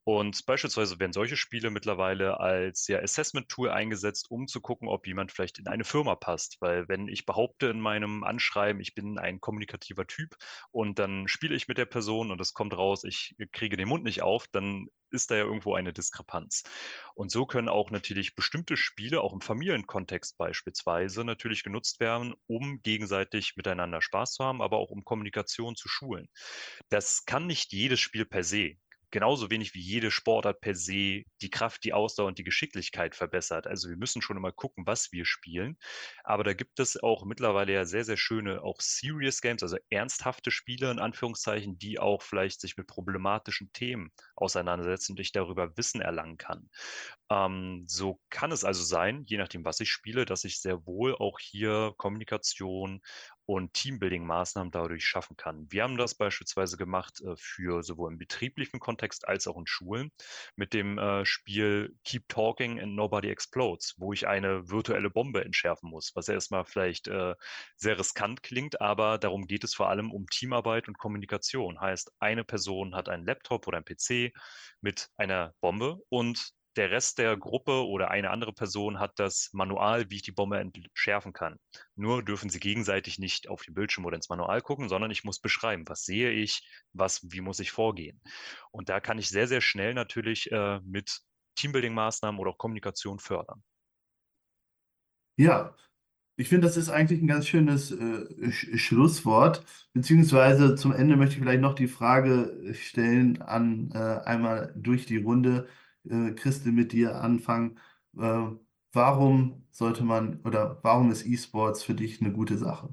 Und beispielsweise werden solche Spiele mittlerweile als ja, Assessment-Tool eingesetzt, um zu gucken, ob jemand vielleicht in eine Firma passt. Weil wenn ich behaupte in meinem Anschreiben, ich bin ein kommunikativer Typ und dann spiele ich mit der Person und es kommt raus, ich kriege den Mund nicht auf, dann ist da ja irgendwo eine Diskrepanz. Und so können auch natürlich bestimmte Spiele, auch im Familienkontext beispielsweise, natürlich genutzt werden, um gegenseitig miteinander Spaß zu haben, aber auch um Kommunikation zu schulen. Das kann nicht jedes Spiel per se. Genauso wenig wie jede Sportart per se die Kraft, die Ausdauer und die Geschicklichkeit verbessert. Also wir müssen schon immer gucken, was wir spielen. Aber da gibt es auch mittlerweile ja sehr, sehr schöne, auch Serious Games, also ernsthafte Spiele in Anführungszeichen, die auch vielleicht sich mit problematischen Themen auseinandersetzen und ich darüber Wissen erlangen kann. So kann es also sein, je nachdem, was ich spiele, dass ich sehr wohl auch hier Kommunikation und Teambuilding-Maßnahmen dadurch schaffen kann. Wir haben das beispielsweise gemacht für sowohl im betrieblichen Kontext als auch in Schulen mit dem Spiel Keep Talking and Nobody Explodes, wo ich eine virtuelle Bombe entschärfen muss, was erstmal vielleicht sehr riskant klingt, aber darum geht es vor allem um Teamarbeit und Kommunikation. Heißt, eine Person hat einen Laptop oder einen PC mit einer Bombe und der Rest der Gruppe oder eine andere Person hat das Manual, wie ich die Bombe entschärfen kann. Nur dürfen sie gegenseitig nicht auf den Bildschirm oder ins Manual gucken, sondern ich muss beschreiben, was sehe ich, wie muss ich vorgehen. Und da kann ich sehr, sehr schnell natürlich mit Teambuilding-Maßnahmen oder auch Kommunikation fördern.
Ja, ich finde, das ist eigentlich ein ganz schönes Schlusswort. Beziehungsweise zum Ende möchte ich vielleicht noch die Frage stellen einmal durch die Runde. Christel, mit dir anfangen. Warum sollte man oder warum ist E-Sports für dich eine gute Sache?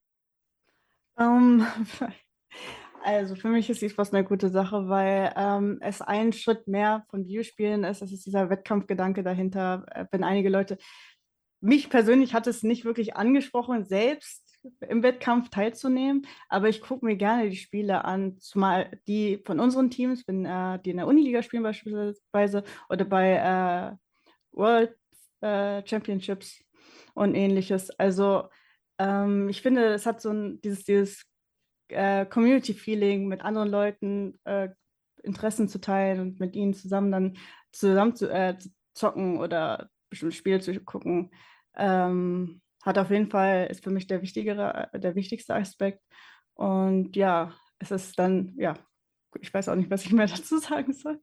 Ähm, also für mich ist E-Sports eine gute Sache, weil es ein Schritt mehr von Videospielen ist. Es ist dieser Wettkampfgedanke dahinter. Wenn einige Leute, mich persönlich hat es nicht wirklich angesprochen, selbst im Wettkampf teilzunehmen, aber ich gucke mir gerne die Spiele an, zumal die von unseren Teams, wenn die in der Uniliga spielen beispielsweise oder bei World Championships und ähnliches. Also ich finde, es hat so dieses Community-Feeling mit anderen Leuten Interessen zu teilen und mit ihnen zusammen zu zocken oder bestimmte Spiele zu gucken. Hat auf jeden Fall, ist für mich der wichtigste Aspekt. Und ja, es ist dann, ja, ich weiß auch nicht, was ich mehr dazu sagen soll.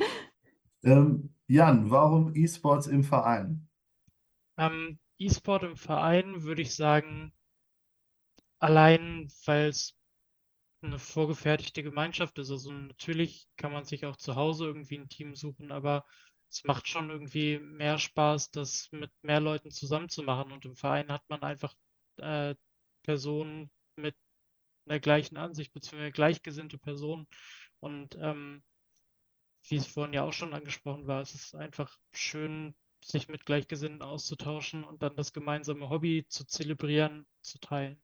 Jan, warum E-Sports im Verein?
E-Sport im Verein würde ich sagen, allein weil es eine vorgefertigte Gemeinschaft ist. Also natürlich kann man sich auch zu Hause irgendwie ein Team suchen, aber es macht schon irgendwie mehr Spaß, das mit mehr Leuten zusammen zu machen. Und im Verein hat man einfach Personen mit einer gleichen Ansicht, beziehungsweise gleichgesinnte Personen. Und wie es vorhin ja auch schon angesprochen war, es ist einfach schön, sich mit Gleichgesinnten auszutauschen und dann das gemeinsame Hobby zu zelebrieren, zu teilen.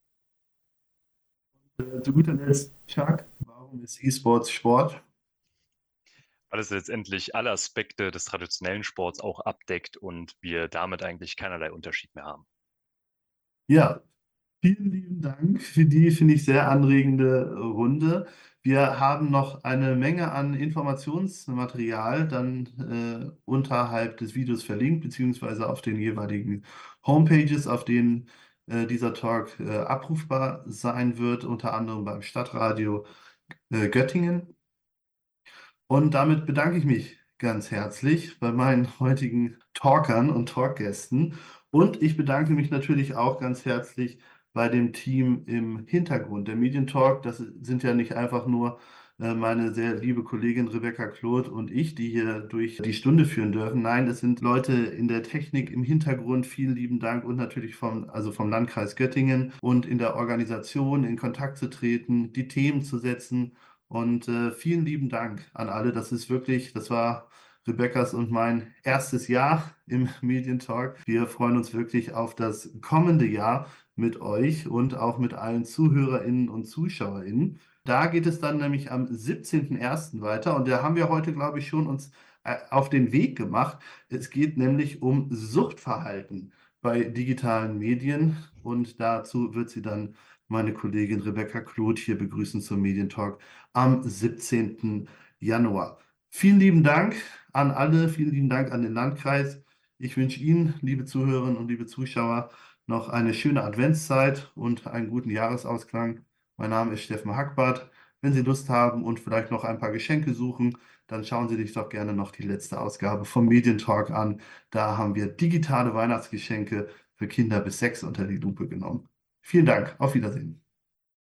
Zu guter Letzt, Chuck, warum ist E-Sports Sport?
Weil es letztendlich alle Aspekte des traditionellen Sports auch abdeckt und wir damit eigentlich keinerlei Unterschied mehr haben.
Ja, vielen lieben Dank für die, finde ich, sehr anregende Runde. Wir haben noch eine Menge an Informationsmaterial dann unterhalb des Videos verlinkt, beziehungsweise auf den jeweiligen Homepages, auf denen dieser Talk abrufbar sein wird, unter anderem beim Stadtradio Göttingen. Und damit bedanke ich mich ganz herzlich bei meinen heutigen Talkern und Talkgästen. Und ich bedanke mich natürlich auch ganz herzlich bei dem Team im Hintergrund. Der Medientalk, das sind ja nicht einfach nur meine sehr liebe Kollegin Rebecca Kloth und ich, die hier durch die Stunde führen dürfen. Nein, das sind Leute in der Technik im Hintergrund. Vielen lieben Dank und natürlich vom Landkreis Göttingen und in der Organisation in Kontakt zu treten, die Themen zu setzen. Und vielen lieben Dank an alle. Das war Rebecca's und mein erstes Jahr im Medientalk. Wir freuen uns wirklich auf das kommende Jahr mit euch und auch mit allen ZuhörerInnen und ZuschauerInnen. Da geht es dann nämlich am 17.01. weiter und da haben wir heute, glaube ich, schon uns auf den Weg gemacht. Es geht nämlich um Suchtverhalten bei digitalen Medien und dazu wird sie dann meine Kollegin Rebecca Kloth hier begrüßen zum Medientalk am 17. Januar. Vielen lieben Dank an alle, vielen lieben Dank an den Landkreis. Ich wünsche Ihnen, liebe Zuhörerinnen und liebe Zuschauer, noch eine schöne Adventszeit und einen guten Jahresausklang. Mein Name ist Steffen Hackbart. Wenn Sie Lust haben und vielleicht noch ein paar Geschenke suchen, dann schauen Sie sich doch gerne noch die letzte Ausgabe vom Medientalk an. Da haben wir digitale Weihnachtsgeschenke für Kinder bis 6 unter die Lupe genommen. Vielen Dank, auf Wiedersehen.